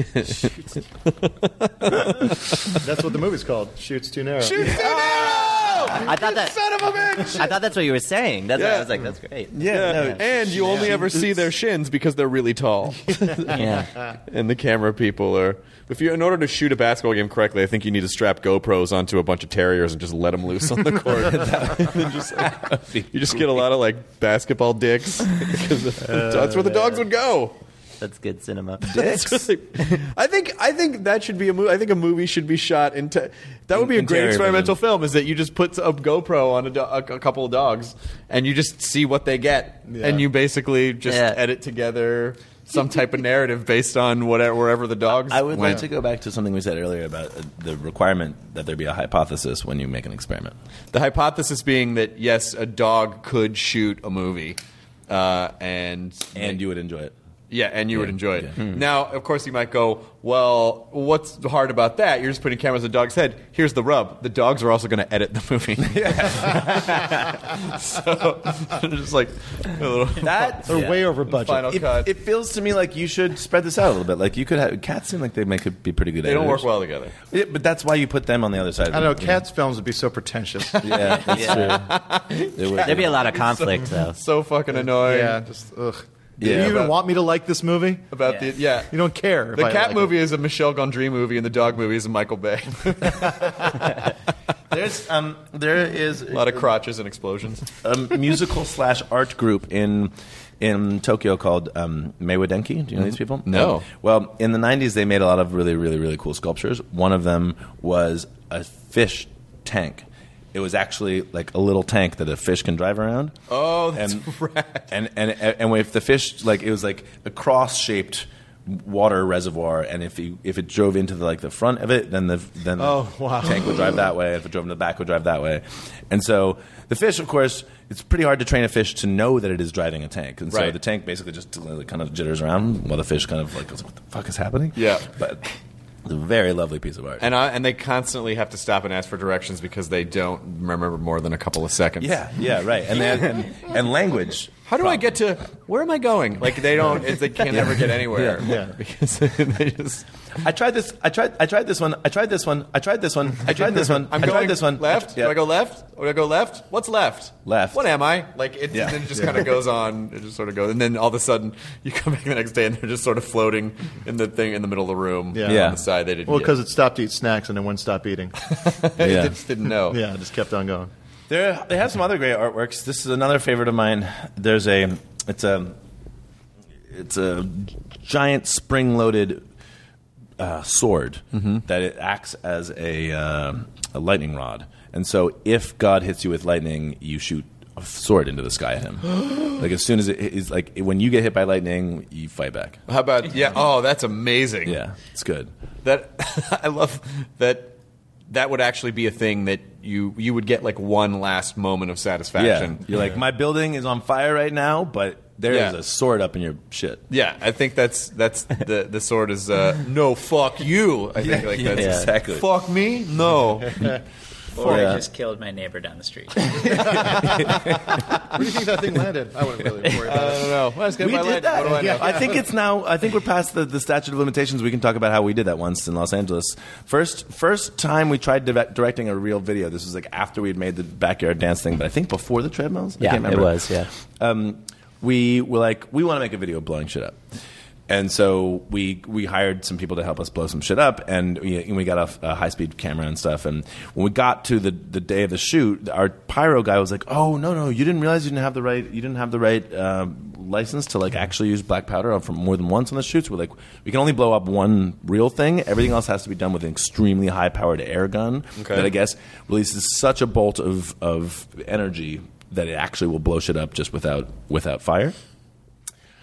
That's what the movie's called. Shoots Too Narrow. Shoots Too Narrow! I thought that. Son of a bitch! I thought that's what you were saying. That's why Yeah. I was like, that's great. Yeah, no, and you only ever see their shins because they're really tall. Yeah. And the camera people are. If you, in order to shoot a basketball game correctly, I think you need to strap GoPros onto a bunch of terriers and just let them loose on the court. And then just, like, you just get a lot of like basketball dicks because that's where the dogs would go. That's good cinema. That's really- I think I think that should be a movie. I think a movie should be shot in. Te- that would be a In- great interior experimental vision. film. Is that you just put a GoPro on a, do- a, a couple of dogs and you just see what they get, Yeah. and you basically just Yeah. edit together some type of narrative based on whatever wherever the dogs. I would went. like to go back to something we said earlier about uh, the requirement that there be a hypothesis when you make an experiment. The hypothesis being that yes, a dog could shoot a movie, uh, and And you would enjoy it. Yeah, and you would Yeah, enjoy it. yeah. Now, of course, you might go, well, what's hard about that? You're just putting cameras on the dog's head. Here's the rub. The dogs are also going to edit the movie. so, just like a little That They're way over budget. final it, cut. it feels to me like you should spread this out a little bit. Like you could have cats seem like they make it be pretty good. they don't work editors. well together. Yeah, but that's why you put them on the other side. I don't know. Cats films would be so pretentious. Yeah, that's true. They would- There'd be a lot of conflict, though. So fucking annoying. yeah, just ugh. Do Yeah, you even but- want me to like this movie? About Yeah. the yeah. You don't care. if The I cat like movie it. is a Michel Gondry movie, and the dog movie is a Michael Bay. There's um there is a lot of crotches and explosions. a musical slash art group in in Tokyo called um, Meiwa Denki. Do you know these people? No. Um, well, in the nineties, they made a lot of really, really, really cool sculptures. One of them was a fish tank. It was actually like a little tank that a fish can drive around. Oh, that's and, rad. And, and and if the fish, like, it was like a cross shaped water reservoir, and if you, if it drove into the, like the front of it, then the then the Oh, wow. tank would drive that way. If it drove into the back, it would drive that way. And so the fish, of course, it's pretty hard to train a fish to know that it is driving a tank. And so Right. the tank basically just like, kind of jitters around while the fish kind of like goes, "What the fuck is happening?" Yeah. but it's a very lovely piece of art. And I, and they constantly have to stop and ask for directions because they don't remember more than a couple of seconds. yeah, yeah, right. And then and, and language. How do I get to where am I going? Like they don't, it's, they can't ever get anywhere. Yeah. Yeah. because they just. I tried this. I tried. I tried this one. I tried this one. I tried this one. I tried this one. I'm I going tried this one. left. Yeah. Do I go left? Or do I go left? What's left? Left. What am I? Like it, Yeah. then it just kind of goes on. It just sort of goes, and then all of a sudden you come back the next day and they're just sort of floating in the thing in the middle of the room. Yeah. Yeah. On the side they didn't. Well, get. because it stopped to eat snacks and then wouldn't stop eating. they Yeah. just didn't know. Yeah, it just kept on going. There, they have some other great artworks. This is another favorite of mine. There's a, it's a, it's a giant spring-loaded uh, sword that it acts as a, uh, a lightning rod. And so, if God hits you with lightning, you shoot a sword into the sky at him. Like as soon as it is, like when you get hit by lightning, you fight back. How about yeah? Oh, that's amazing. Yeah, it's good. That I love that. That would actually be a thing that you you would get like one last moment of Yeah, satisfaction. you're like, my building is on fire right now, but there is Yeah. a sword up in your shit. Yeah, I think that's that's the the sword is uh, no fuck you. I think like that's Yeah. Exactly. fuck me. No. Or Yeah. I just killed my neighbor down the street. Where do you think that thing landed? I wouldn't really worry I about it. don't know. Well, I just got We my did light. that. What do I know? I think it's now. I think we're past the, the statute of limitations. We can talk about how we did that once in Los Angeles. First, first time we tried direct, directing a real video. This was like after we'd made the backyard dance thing, but I think before the treadmills. I Yeah, can't it remember. was, yeah. Um, we were like, we want to make a video of blowing shit up. And so we we hired some people to help us blow some shit up, and we, and we got a, a high speed camera and stuff. And when we got to the, the day of the shoot, our pyro guy was like, "Oh no no, you didn't realize you didn't have the right you didn't have the right um, license to like actually use black powder for more than once on the shoots." We're like, we can only blow up one real thing. Everything else has to be done with an extremely high powered air gun Okay. that I guess releases such a bolt of of energy that it actually will blow shit up just without without fire.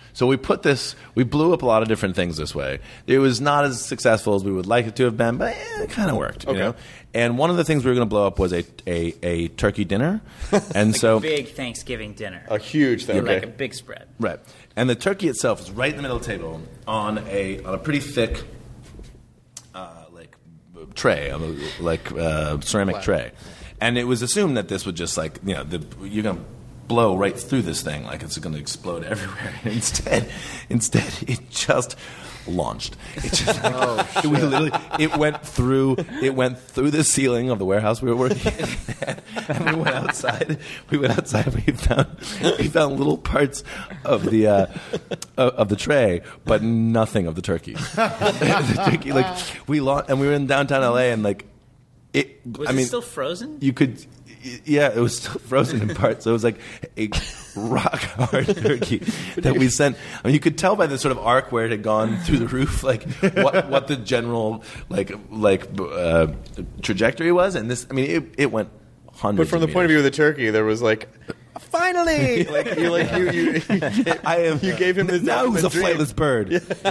So we put this, we blew up a lot of different things this way. It was not as successful as we would like it to have been, but eh, it kind of worked. You Okay. know? And one of the things we were going to blow up was a, a, a turkey dinner. And Like so, a big Thanksgiving dinner. A huge thing. Like Okay. a big spread. right. And the turkey itself is right in the middle of the table on a, on a pretty thick, uh, like, tray, on a, like, uh, ceramic tray. And it was assumed that this would just, like, you know, the, you're going to blow right through this thing, like it's going to explode everywhere. Instead, instead, it just launched. It just, like, Oh, it, we literally, it went through. It went through the ceiling of the warehouse we were working in, and we went outside. We went outside. And we found we found little parts of the uh, of, of the tray, but nothing of the turkey. The turkey, like we launched, and we were in downtown L A, and like it. Was I it mean, still frozen? you could. Yeah, it was still frozen in parts. So it was like a rock hard turkey that we sent. I mean, you could tell by the sort of arc where it had gone through the roof, like what what the general like like uh, trajectory was. And this, I mean, it, it went hundreds. But from the of point of view of meters. the turkey, there was like, finally, like you like you you, you, gave, I am. you gave him this now who's a ultimate dream. flightless bird.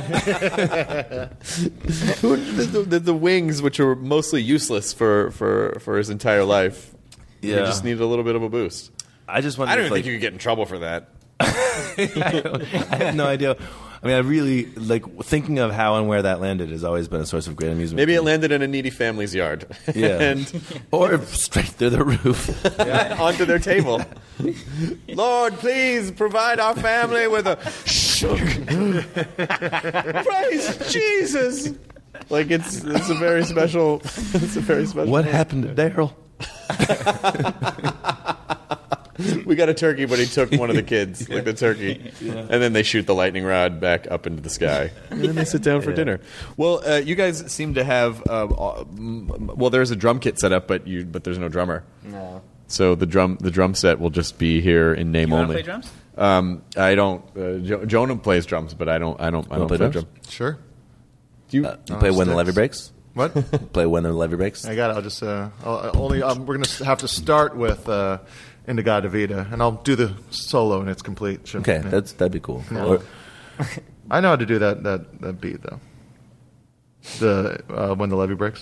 Who- the, the, the wings, which were mostly useless for, for, for his entire life. He Yeah. just needed a little bit of a boost. I just wonder. I don't if, even like, think you could get in trouble for that. I, don't- I have no idea. I mean, I really like thinking of how and where that landed has always been a source of great amusement. Maybe to it me. landed in a needy family's yard. Yeah, and or straight through the roof. onto their table. Lord, please provide our family with a praise Jesus. Like it's it's a very special. It's a very special. What happened to Daryl? We got a turkey, but he took one of the kids, like the turkey, and then they shoot the lightning rod back up into the sky, and then they sit down for dinner. Well, uh, you guys seem to have. Uh, uh, m- well, there's a drum kit set up, but you but there's no drummer. No. So the drum the drum set will just be here in name You want to only. play drums? Um, I don't. Uh, jo- Jonah plays drums, but I don't. I don't. I don't play play, drums? drums. Sure. Do you? Uh, you play when the sticks. levee breaks. What? Play when the levee breaks. I got it. I'll just uh, I'll, only um, we're gonna have to start with uh, Indigada Vida, and I'll do the solo in its complete. Shouldn't- Okay, yeah. that's that'd be cool. Yeah. Or- I know how to do that that, that beat though. The uh, when the levee breaks.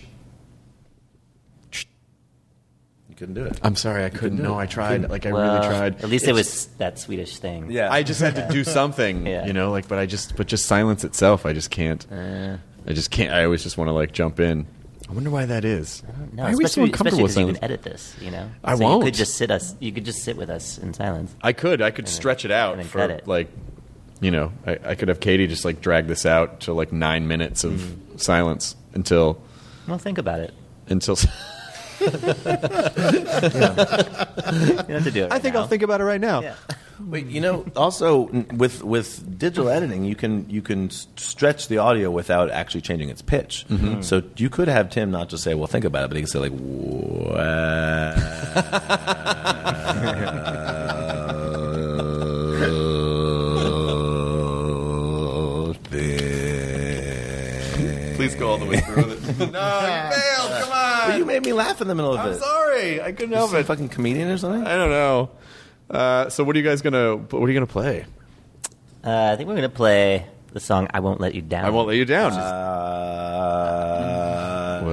you couldn't do it. I'm sorry, I couldn't. do No, it. I tried. Like I Well, really tried. At least it It's- was that Swedish thing. Yeah, I just had to do something, Yeah. you know, like, but I just, but just silence itself, I just can't. Uh, I just can't. I always just want to like jump in. I wonder why that is. no, why are we so especially uncomfortable with because you silence? can edit this. You know, I so You won't. could just sit us. You could just sit with us in silence. I could, I could stretch it and out then for cut it. like, you know, I, I could have Katie just like drag this out to like nine minutes of Mm-hmm. silence until Well, think about it. until. You don't have to do it. I right think now. I'll think about it right now. Yeah. Wait, you know, also n- with with digital editing, you can you can s- stretch the audio without actually changing its pitch. So you could have Tim not just say, "Well, think about it," but he can say like, "Well, Please go all the way through with it. No, you failed. Come on. But you made me laugh in the middle of I'm it. sorry. I couldn't You help some it. fucking comedian or something? I don't know. Uh, so what are you guys gonna? What are you gonna play? Uh, I think we're gonna play the song "I Won't Let You Down." I won't let you down. Uh,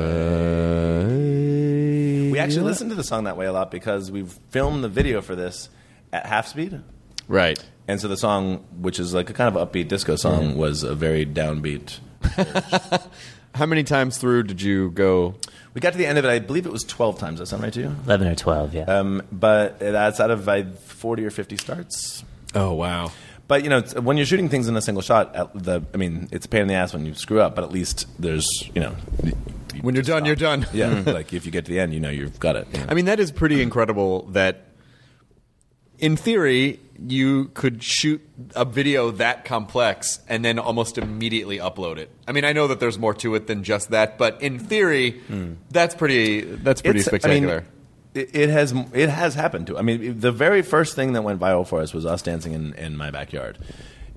we actually listened to the song that way a lot because we've filmed the video for this at half speed. Right. And so the song, which is like a kind of upbeat disco song, was a very downbeat. How many times through did you go? We got to the end of it. I believe it was twelve times. Does that sound right to you? Eleven or twelve, yeah. Um, but that's out of like, forty or fifty starts. Oh wow. But you know, it's, when you're shooting things in a single shot, at the I mean, it's a pain in the ass when you screw up. But at least there's, you know, you When you're just done, stop. you're done. Yeah, like if you get to the end, you know you've got it. you know. I mean, that is pretty incredible that, in theory, you could shoot a video that complex and then almost immediately upload it. I mean, I know that there's more to it than just that, but in theory, that's pretty that's pretty It's- I mean, spectacular. it, it has it has happened to. I mean, the very first thing that went viral for us was us dancing in, in my backyard,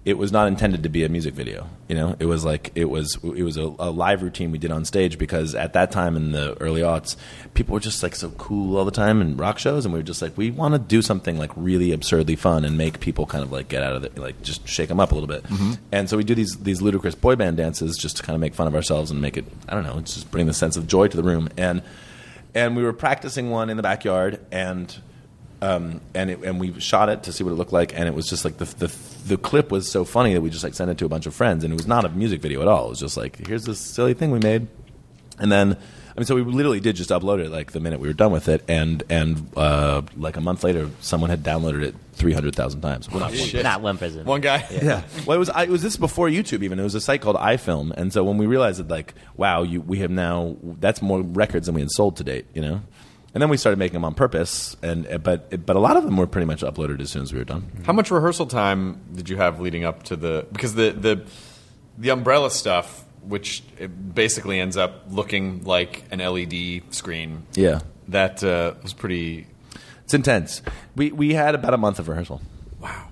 it was not intended to be a music video. You know, it was like it was it was a, a live routine we did on stage because at that time in the early aughts, people were just like so cool all the time in rock shows, and we were just like, we want to do something like really absurdly fun and make people kind of like get out of it, like just shake them up a little bit. Mm-hmm. And so we do these these ludicrous boy band dances just to kind of make fun of ourselves and make it, I don't know, it's just bring the sense of joy to the room. And and we were practicing one in the backyard, and. Um, and it, and we shot it to see what it looked like, and it was just like the, the the clip was so funny that we just like sent it to a bunch of friends, and it was not a music video at all. It was just like, here's this silly thing we made, and then I mean, so we literally did just upload it like the minute we were done with it, and and uh, like a month later, someone had downloaded it three hundred thousand times. Well, not one, Shit. Not one person. One guy. Yeah. yeah. Well, it was I, it was this before YouTube even. It was a site called iFilm, and so when we realized that like, wow, you, we have now that's more records than we had sold to date, you know. And then we started making them on purpose, and but but a lot of them were pretty much uploaded as soon as we were done. How much rehearsal time did you have leading up to the because the the the umbrella stuff, which it basically ends up looking like an L E D screen. Yeah, that uh, was pretty. It's intense. We we had about a month of rehearsal. Wow.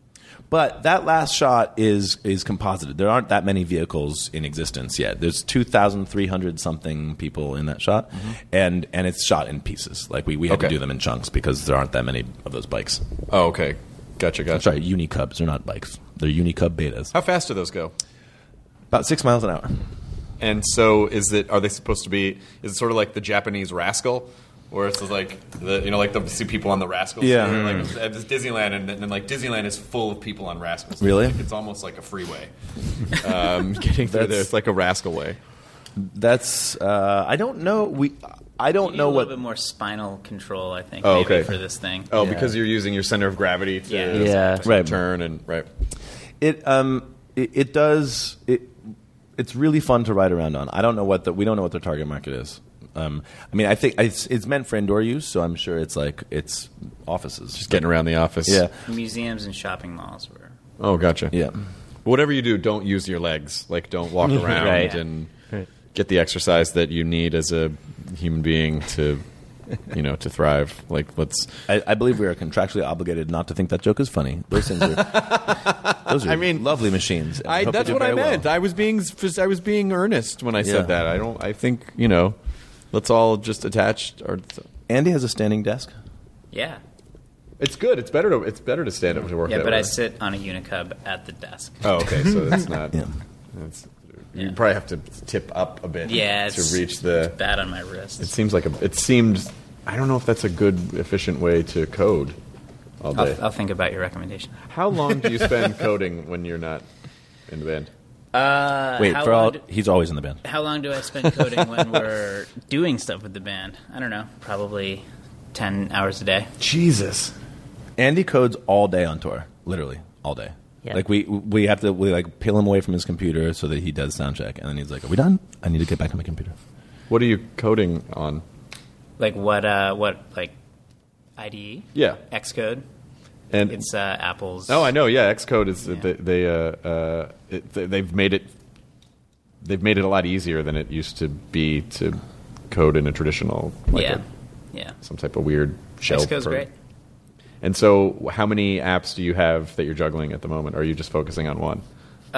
But that last shot is is composited. There aren't that many vehicles in existence yet. There's two thousand three hundred something people in that shot, mm-hmm. and and it's shot in pieces. Like we, we had okay. to do them in chunks because there aren't that many of those bikes. Oh, okay. Gotcha, gotcha. I'm sorry, Unicubs. They're not bikes. They're Unicub betas. How fast do those go? About six miles an hour. And so is it? Are they supposed to be? Is it sort of like the Japanese Rascal? Where it's like the you know like the see people on the Rascals, yeah, like at this Disneyland, and then like Disneyland is full of people on Rascals. Really, like, it's almost like a freeway. Um, getting through there, it's like a Rascal way. That's uh, I don't know. We I don't you know need a what little bit more spinal control. I think. Oh, maybe okay. For this thing. Oh, yeah. because you're using your center of gravity to Yeah. Yeah. to Right. turn and right. It um it, it does it. It's really fun to ride around on. I don't know what the we don't know what the target market is. Um, I mean, I think it's, it's meant for indoor use, so I'm sure it's like it's offices. Just getting around the office. Yeah. Museums and shopping malls were. Oh, gotcha. Yeah. Whatever you do, don't use your legs. Like, don't walk around Right. and get the exercise that you need as a human being to, you know, to thrive. Like, let's. I, I believe we are contractually obligated not to think that joke is funny. Those things are, those are I mean, lovely machines. I, hope they that's do what I very meant. well. I was being I was being earnest when I Yeah. said that. I don't. I think you know. Let's all just attach. Or Andy has a standing desk. Yeah. it's good. It's better to it's better to stand up to work. Yeah, that but way. I sit on a Unicub at the desk. Oh, okay. So that's not. Yeah. That's, you Yeah. probably have to tip up a bit. Yeah, to it's, reach the. it's bad on my wrist. It seems like a. It seemed. I don't know if that's a good, efficient way to code all day. I'll, I'll think about your recommendation. How long do you spend coding when you're not in the band? Uh, Wait, how for long all do- he's always in the band. How long do I spend coding when we're doing stuff with the band? I don't know. Probably ten hours a day. Jesus. Andy codes all day on tour, literally all day. Yeah. Like we we have to we like peel him away from his computer so that he does sound check, and then he's like, "Are we done? I need to get back on my computer." What are you coding on? Like what? Uh, what? Like I D E? Yeah. Xcode. And It's uh, Apple's. oh, I know. Yeah, Xcode is Yeah. they, they uh, uh, it, they- they've made it they've made it a lot easier than it used to be to code in a traditional like Yeah. a, Yeah. some type of weird shell. Xcode's pro- great. And so, how many apps do you have that you're juggling at the moment? Or are you just focusing on one?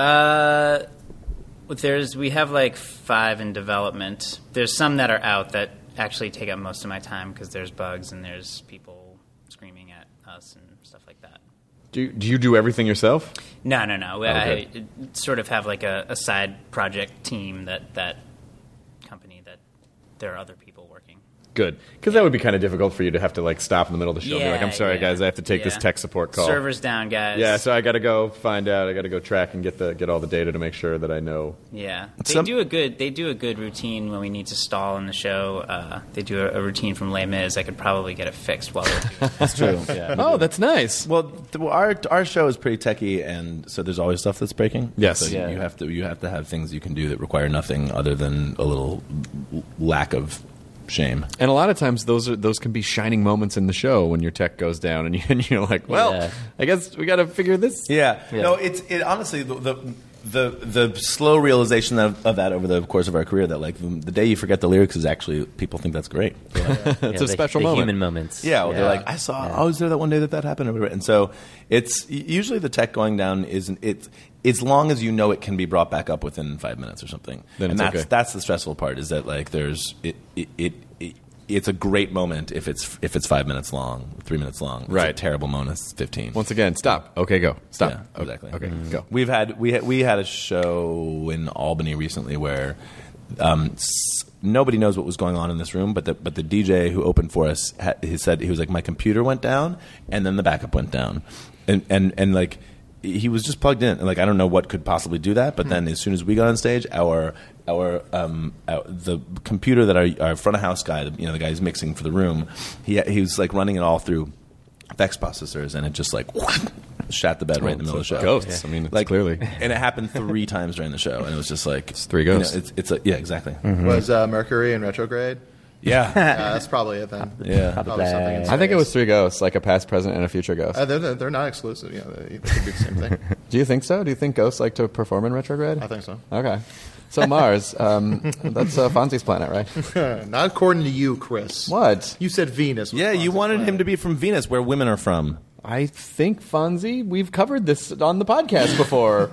Uh, there's we have like five in development. There's some that are out that actually take up most of my time because there's bugs and there's people screaming at us and stuff like that. Do you, do you do everything yourself? No, no, no. Okay. I, I sort of have like a, a side project team that that company that there are other people working. Good, because that would be kind of difficult for you to have to like stop in the middle of the show and be like, Yeah, "I'm sorry, yeah. guys, I have to take this Yeah. tech support call." Servers down, guys. Yeah, so I got to go find out. I got to go track and get the get all the data to make sure that I know. Yeah, they Some- do a good. They do a good routine when we need to stall in the show. Uh, they do a, a routine from Les Mis. I could probably get it fixed while they're doing it. That's true. Yeah. Oh, that's nice. Well, th- our our show is pretty techy, and so there's always stuff that's breaking. Yes. so Yeah. you have to you have to have things you can do that require nothing other than a little l- lack of shame. And a lot of times, those are those can be shining moments in the show when your tech goes down, and, you, and you're like, "Well, Yeah. I guess we got to figure this." Yeah. Yeah. No, it's it honestly the, the the the slow realization of, of that over the course of our career that like the, the day you forget the lyrics is actually people think that's great. It's Yeah, a the- special the moment. human moments. Yeah, well, yeah. they're like, I saw. Oh, was there that one day that that happened? Or whatever. And so it's usually the tech going down isn't it's as long as you know it can be brought back up within five minutes or something. Then and it's that's okay. that's the stressful part is that like there's it it. it, it it's a great moment if it's if it's five minutes long, three minutes long. It's a Right. terrible moment. It's fifteen. Once again, stop. Okay, go. Stop. Yeah, Okay, exactly. Okay, go. We've had we had, we had a show in Albany recently where um, s- nobody knows what was going on in this room, but the but the D J who opened for us ha- he said he was like my computer went down and then the backup went down, and and and like he was just plugged in and like I don't know what could possibly do that, but then as soon as we got on stage, our our um our, the computer that our, our front of house guy, you know, the guy who's mixing for the room, he he was like running it all through Vex processors, and it just like shat the bed right in the middle of the show. Ghosts. I mean, it's like clearly. and it happened three times during the show, and it was just like it's three ghosts. it's it's a, yeah, exactly. Was uh, Mercury in retrograde? Yeah, Yeah, that's probably it then. yeah. Probably something in I think it was space. three ghosts, like a past, present, and a future ghost. Uh, they're, they're not exclusive. Yeah, they, they could be the same thing. Do you think so? Do you think ghosts like to perform in retrograde? I think so. Okay. So Mars, um, that's uh, Fonzie's planet, right? Not according to you, Chris. What? You said Venus. was Yeah, you Fonzie's wanted planet. him to be from Venus, where women are from. I think Fonzie, we've covered this on the podcast before.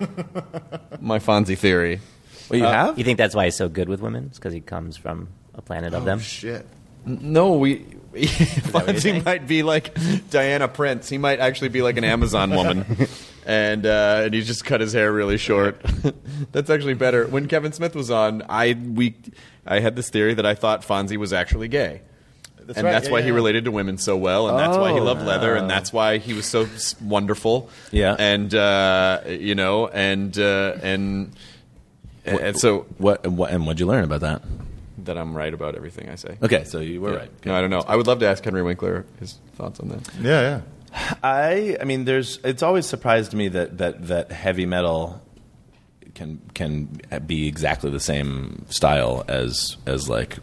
My Fonzie theory. Well, you have. You think that's why he's so good with women? Because he comes from a planet of Oh, them? shit. No, we. what you're Fonzie saying? might be like Diana Prince. He might actually be like an Amazon woman, and uh, and he just cut his hair really short. That's actually better. When Kevin Smith was on, I we I had this theory that I thought Fonzie was actually gay. That's and right, that's yeah, why yeah, he yeah. related to women so well, and that's why he Oh. loved leather, and that's why he was so s- wonderful. Yeah. and uh, you know, and uh, and and, and so What, what and what'd you learn about that? that I'm right about everything I say. Okay, so you were Yeah. right. No, I don't know. I would love to ask Henry Winkler his thoughts on that. Yeah, yeah. I I mean, there's. It's always surprised me that that that heavy metal can can be exactly the same style as as like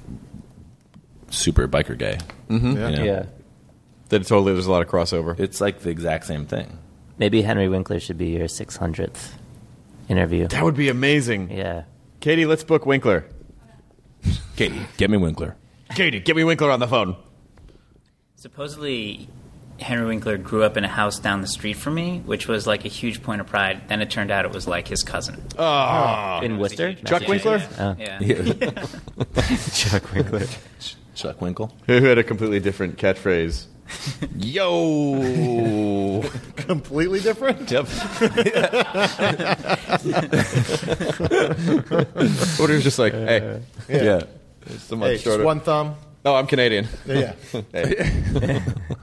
super biker gay. Mm-hmm. Yeah. You know? Yeah. That totally there's a lot of crossover. It's like the exact same thing. Maybe Henry Winkler should be your six hundredth interview. That would be amazing. Yeah. Katie, let's book Winkler. Katie, get me Winkler. Katie, get me Winkler on the phone. Supposedly, Henry Winkler grew up in a house down the street from me, which was like a huge point of pride. Then it turned out it was like his cousin. Oh, In Worcester? Chuck Winkler? Oh. Yeah. Chuck Winkler. Chuck Winkle. Who had a completely different catchphrase. Yo! Completely different? Yep. What he was just like, hey, Yeah. it's so Hey, much just shorter. one thumb. Oh, I'm Canadian. Yeah. Hey.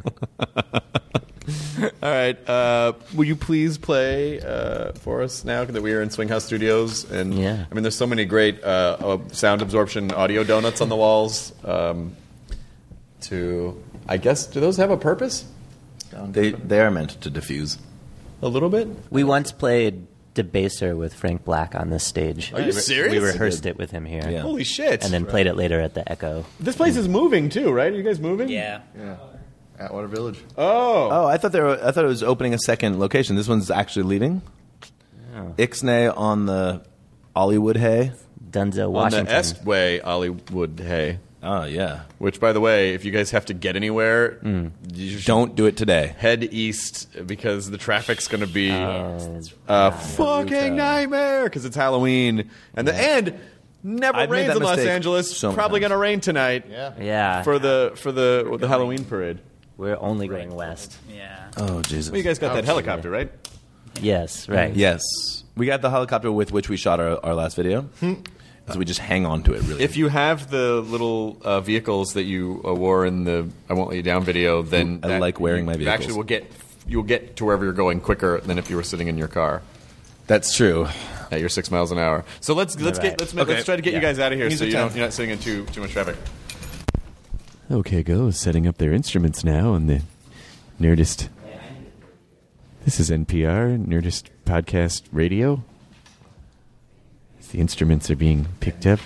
All right. Uh, will you please play uh, for us now that we are in Swing House Studios? And Yeah. I mean, there's so many great uh, uh, sound absorption audio donuts on the walls. Um, to, I guess, do those have a purpose? They they are meant to diffuse. A little bit. We once played Debaser with Frank Black on this stage. Are you We re- serious? We rehearsed it with him here. Yeah. Holy shit! And then played it later at the Echo. this place is moving too, right? Are you guys moving? Yeah. Yeah. Atwater Village. Oh. Oh, I thought they were. I thought it was opening a second location. This one's actually leaving. Ixnay on the Hollywood Hay. Dunzo, On Washington. the Estway Hollywood Hay. Oh yeah. Which, by the way, if you guys have to get anywhere, you should Don't do it today. head east because the traffic's going to be Uh, a fucking nightmare because it's Halloween and the and never I've made rains that in Los mistake Angeles. so many Probably times. going to rain tonight. Yeah. yeah. For the for the the Halloween parade. We're only going west. Yeah. Oh Jesus. Well, you guys got that helicopter, right? Yes, right. Yes, we got the helicopter with which we shot our, our last video. So we just hang on to it really. If you have the little uh, vehicles that you uh, wore in the "I Won't Let You Down" video, then I that- like wearing my you vehicles. Actually, will get you'll get to wherever you're going quicker than if you were sitting in your car That's true. at your six miles an hour. So let's let's Right. get let's Okay. let's try to get you Yeah. guys out of here so Music you don't time. you're not sitting in too too much traffic. Okay, go. Setting up their instruments now on the Nerdist. This is N P R, Nerdist Podcast Radio. As the instruments are being picked up.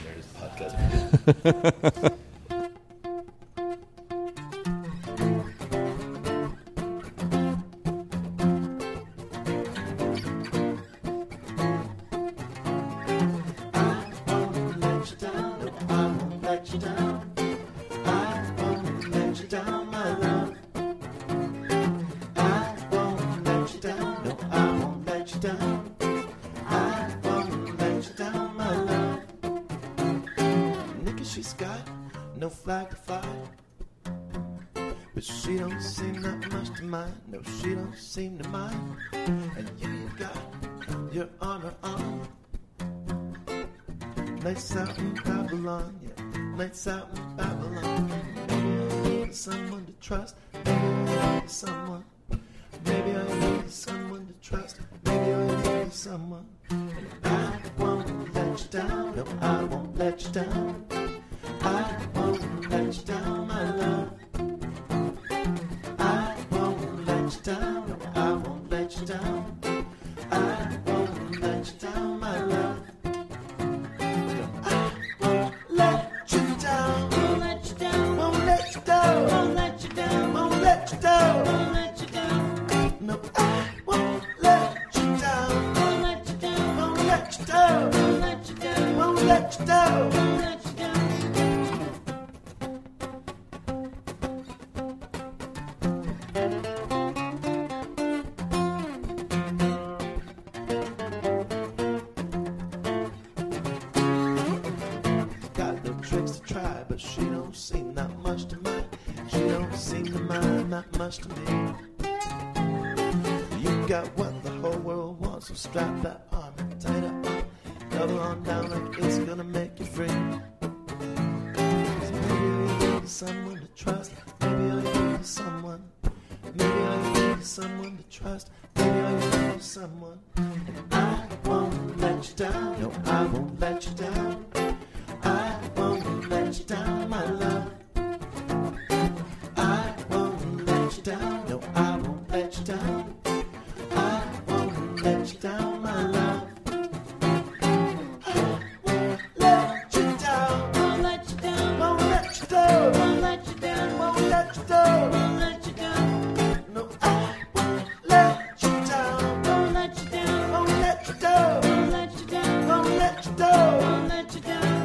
you down. I won't let you down, my love. I won't let you down. No, I won't let you down. I won't let you down, my love. Nikki, she's got no flag to fly, but she don't seem that much to mind. No, she don't seem to mind. And you, you got your armor on. Nights out in Babylon, yeah. Nights out in Babylon. Maybe I need someone to trust. Maybe I need someone. Maybe I need someone to trust. Maybe I need someone. And I won't let you down. No, I won't let you down. I won't let you down, my love. I won't let you down. No, I won't let you down. I won't let you down, my love. Let you down, won't let you down, won't let you down, won't let you down, won't let you down, won't let you down. No, I won't let you down, won't let you down, won't let you down, won't let you down, won't let you down, won't let you down. But she don't seem that much to mind. She don't seem to mind that much to me. You got what the whole world wants, so strap that arm tighter on. Double on down like it's gonna make you free. So maybe I need someone to trust. Maybe I need someone. Maybe I need someone to trust. Maybe I need someone. And I won't let you down. No, I won't let you down. I won't let you down, my love. I won't let you down. No, I won't let you down. I won't let you down, my love. I won't let you down. Won't let you down. Won't let you down. Won't let you down. Won't let you down. Won't let you down. No, I won't let you down. Won't let you down. Won't let you down. Won't let you down. Won't let you down. Won't let you down.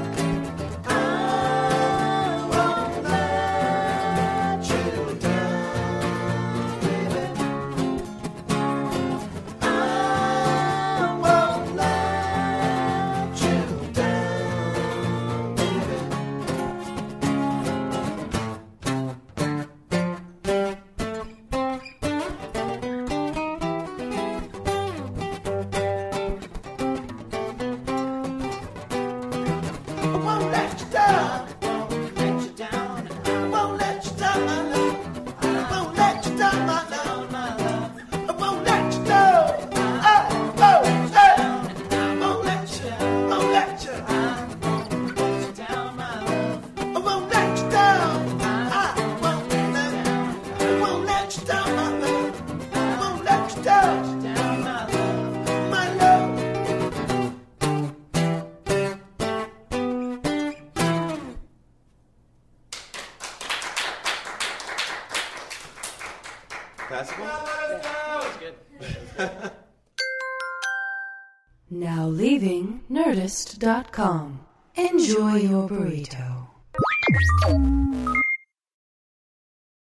Now leaving Nerdist dot com. Enjoy your burrito.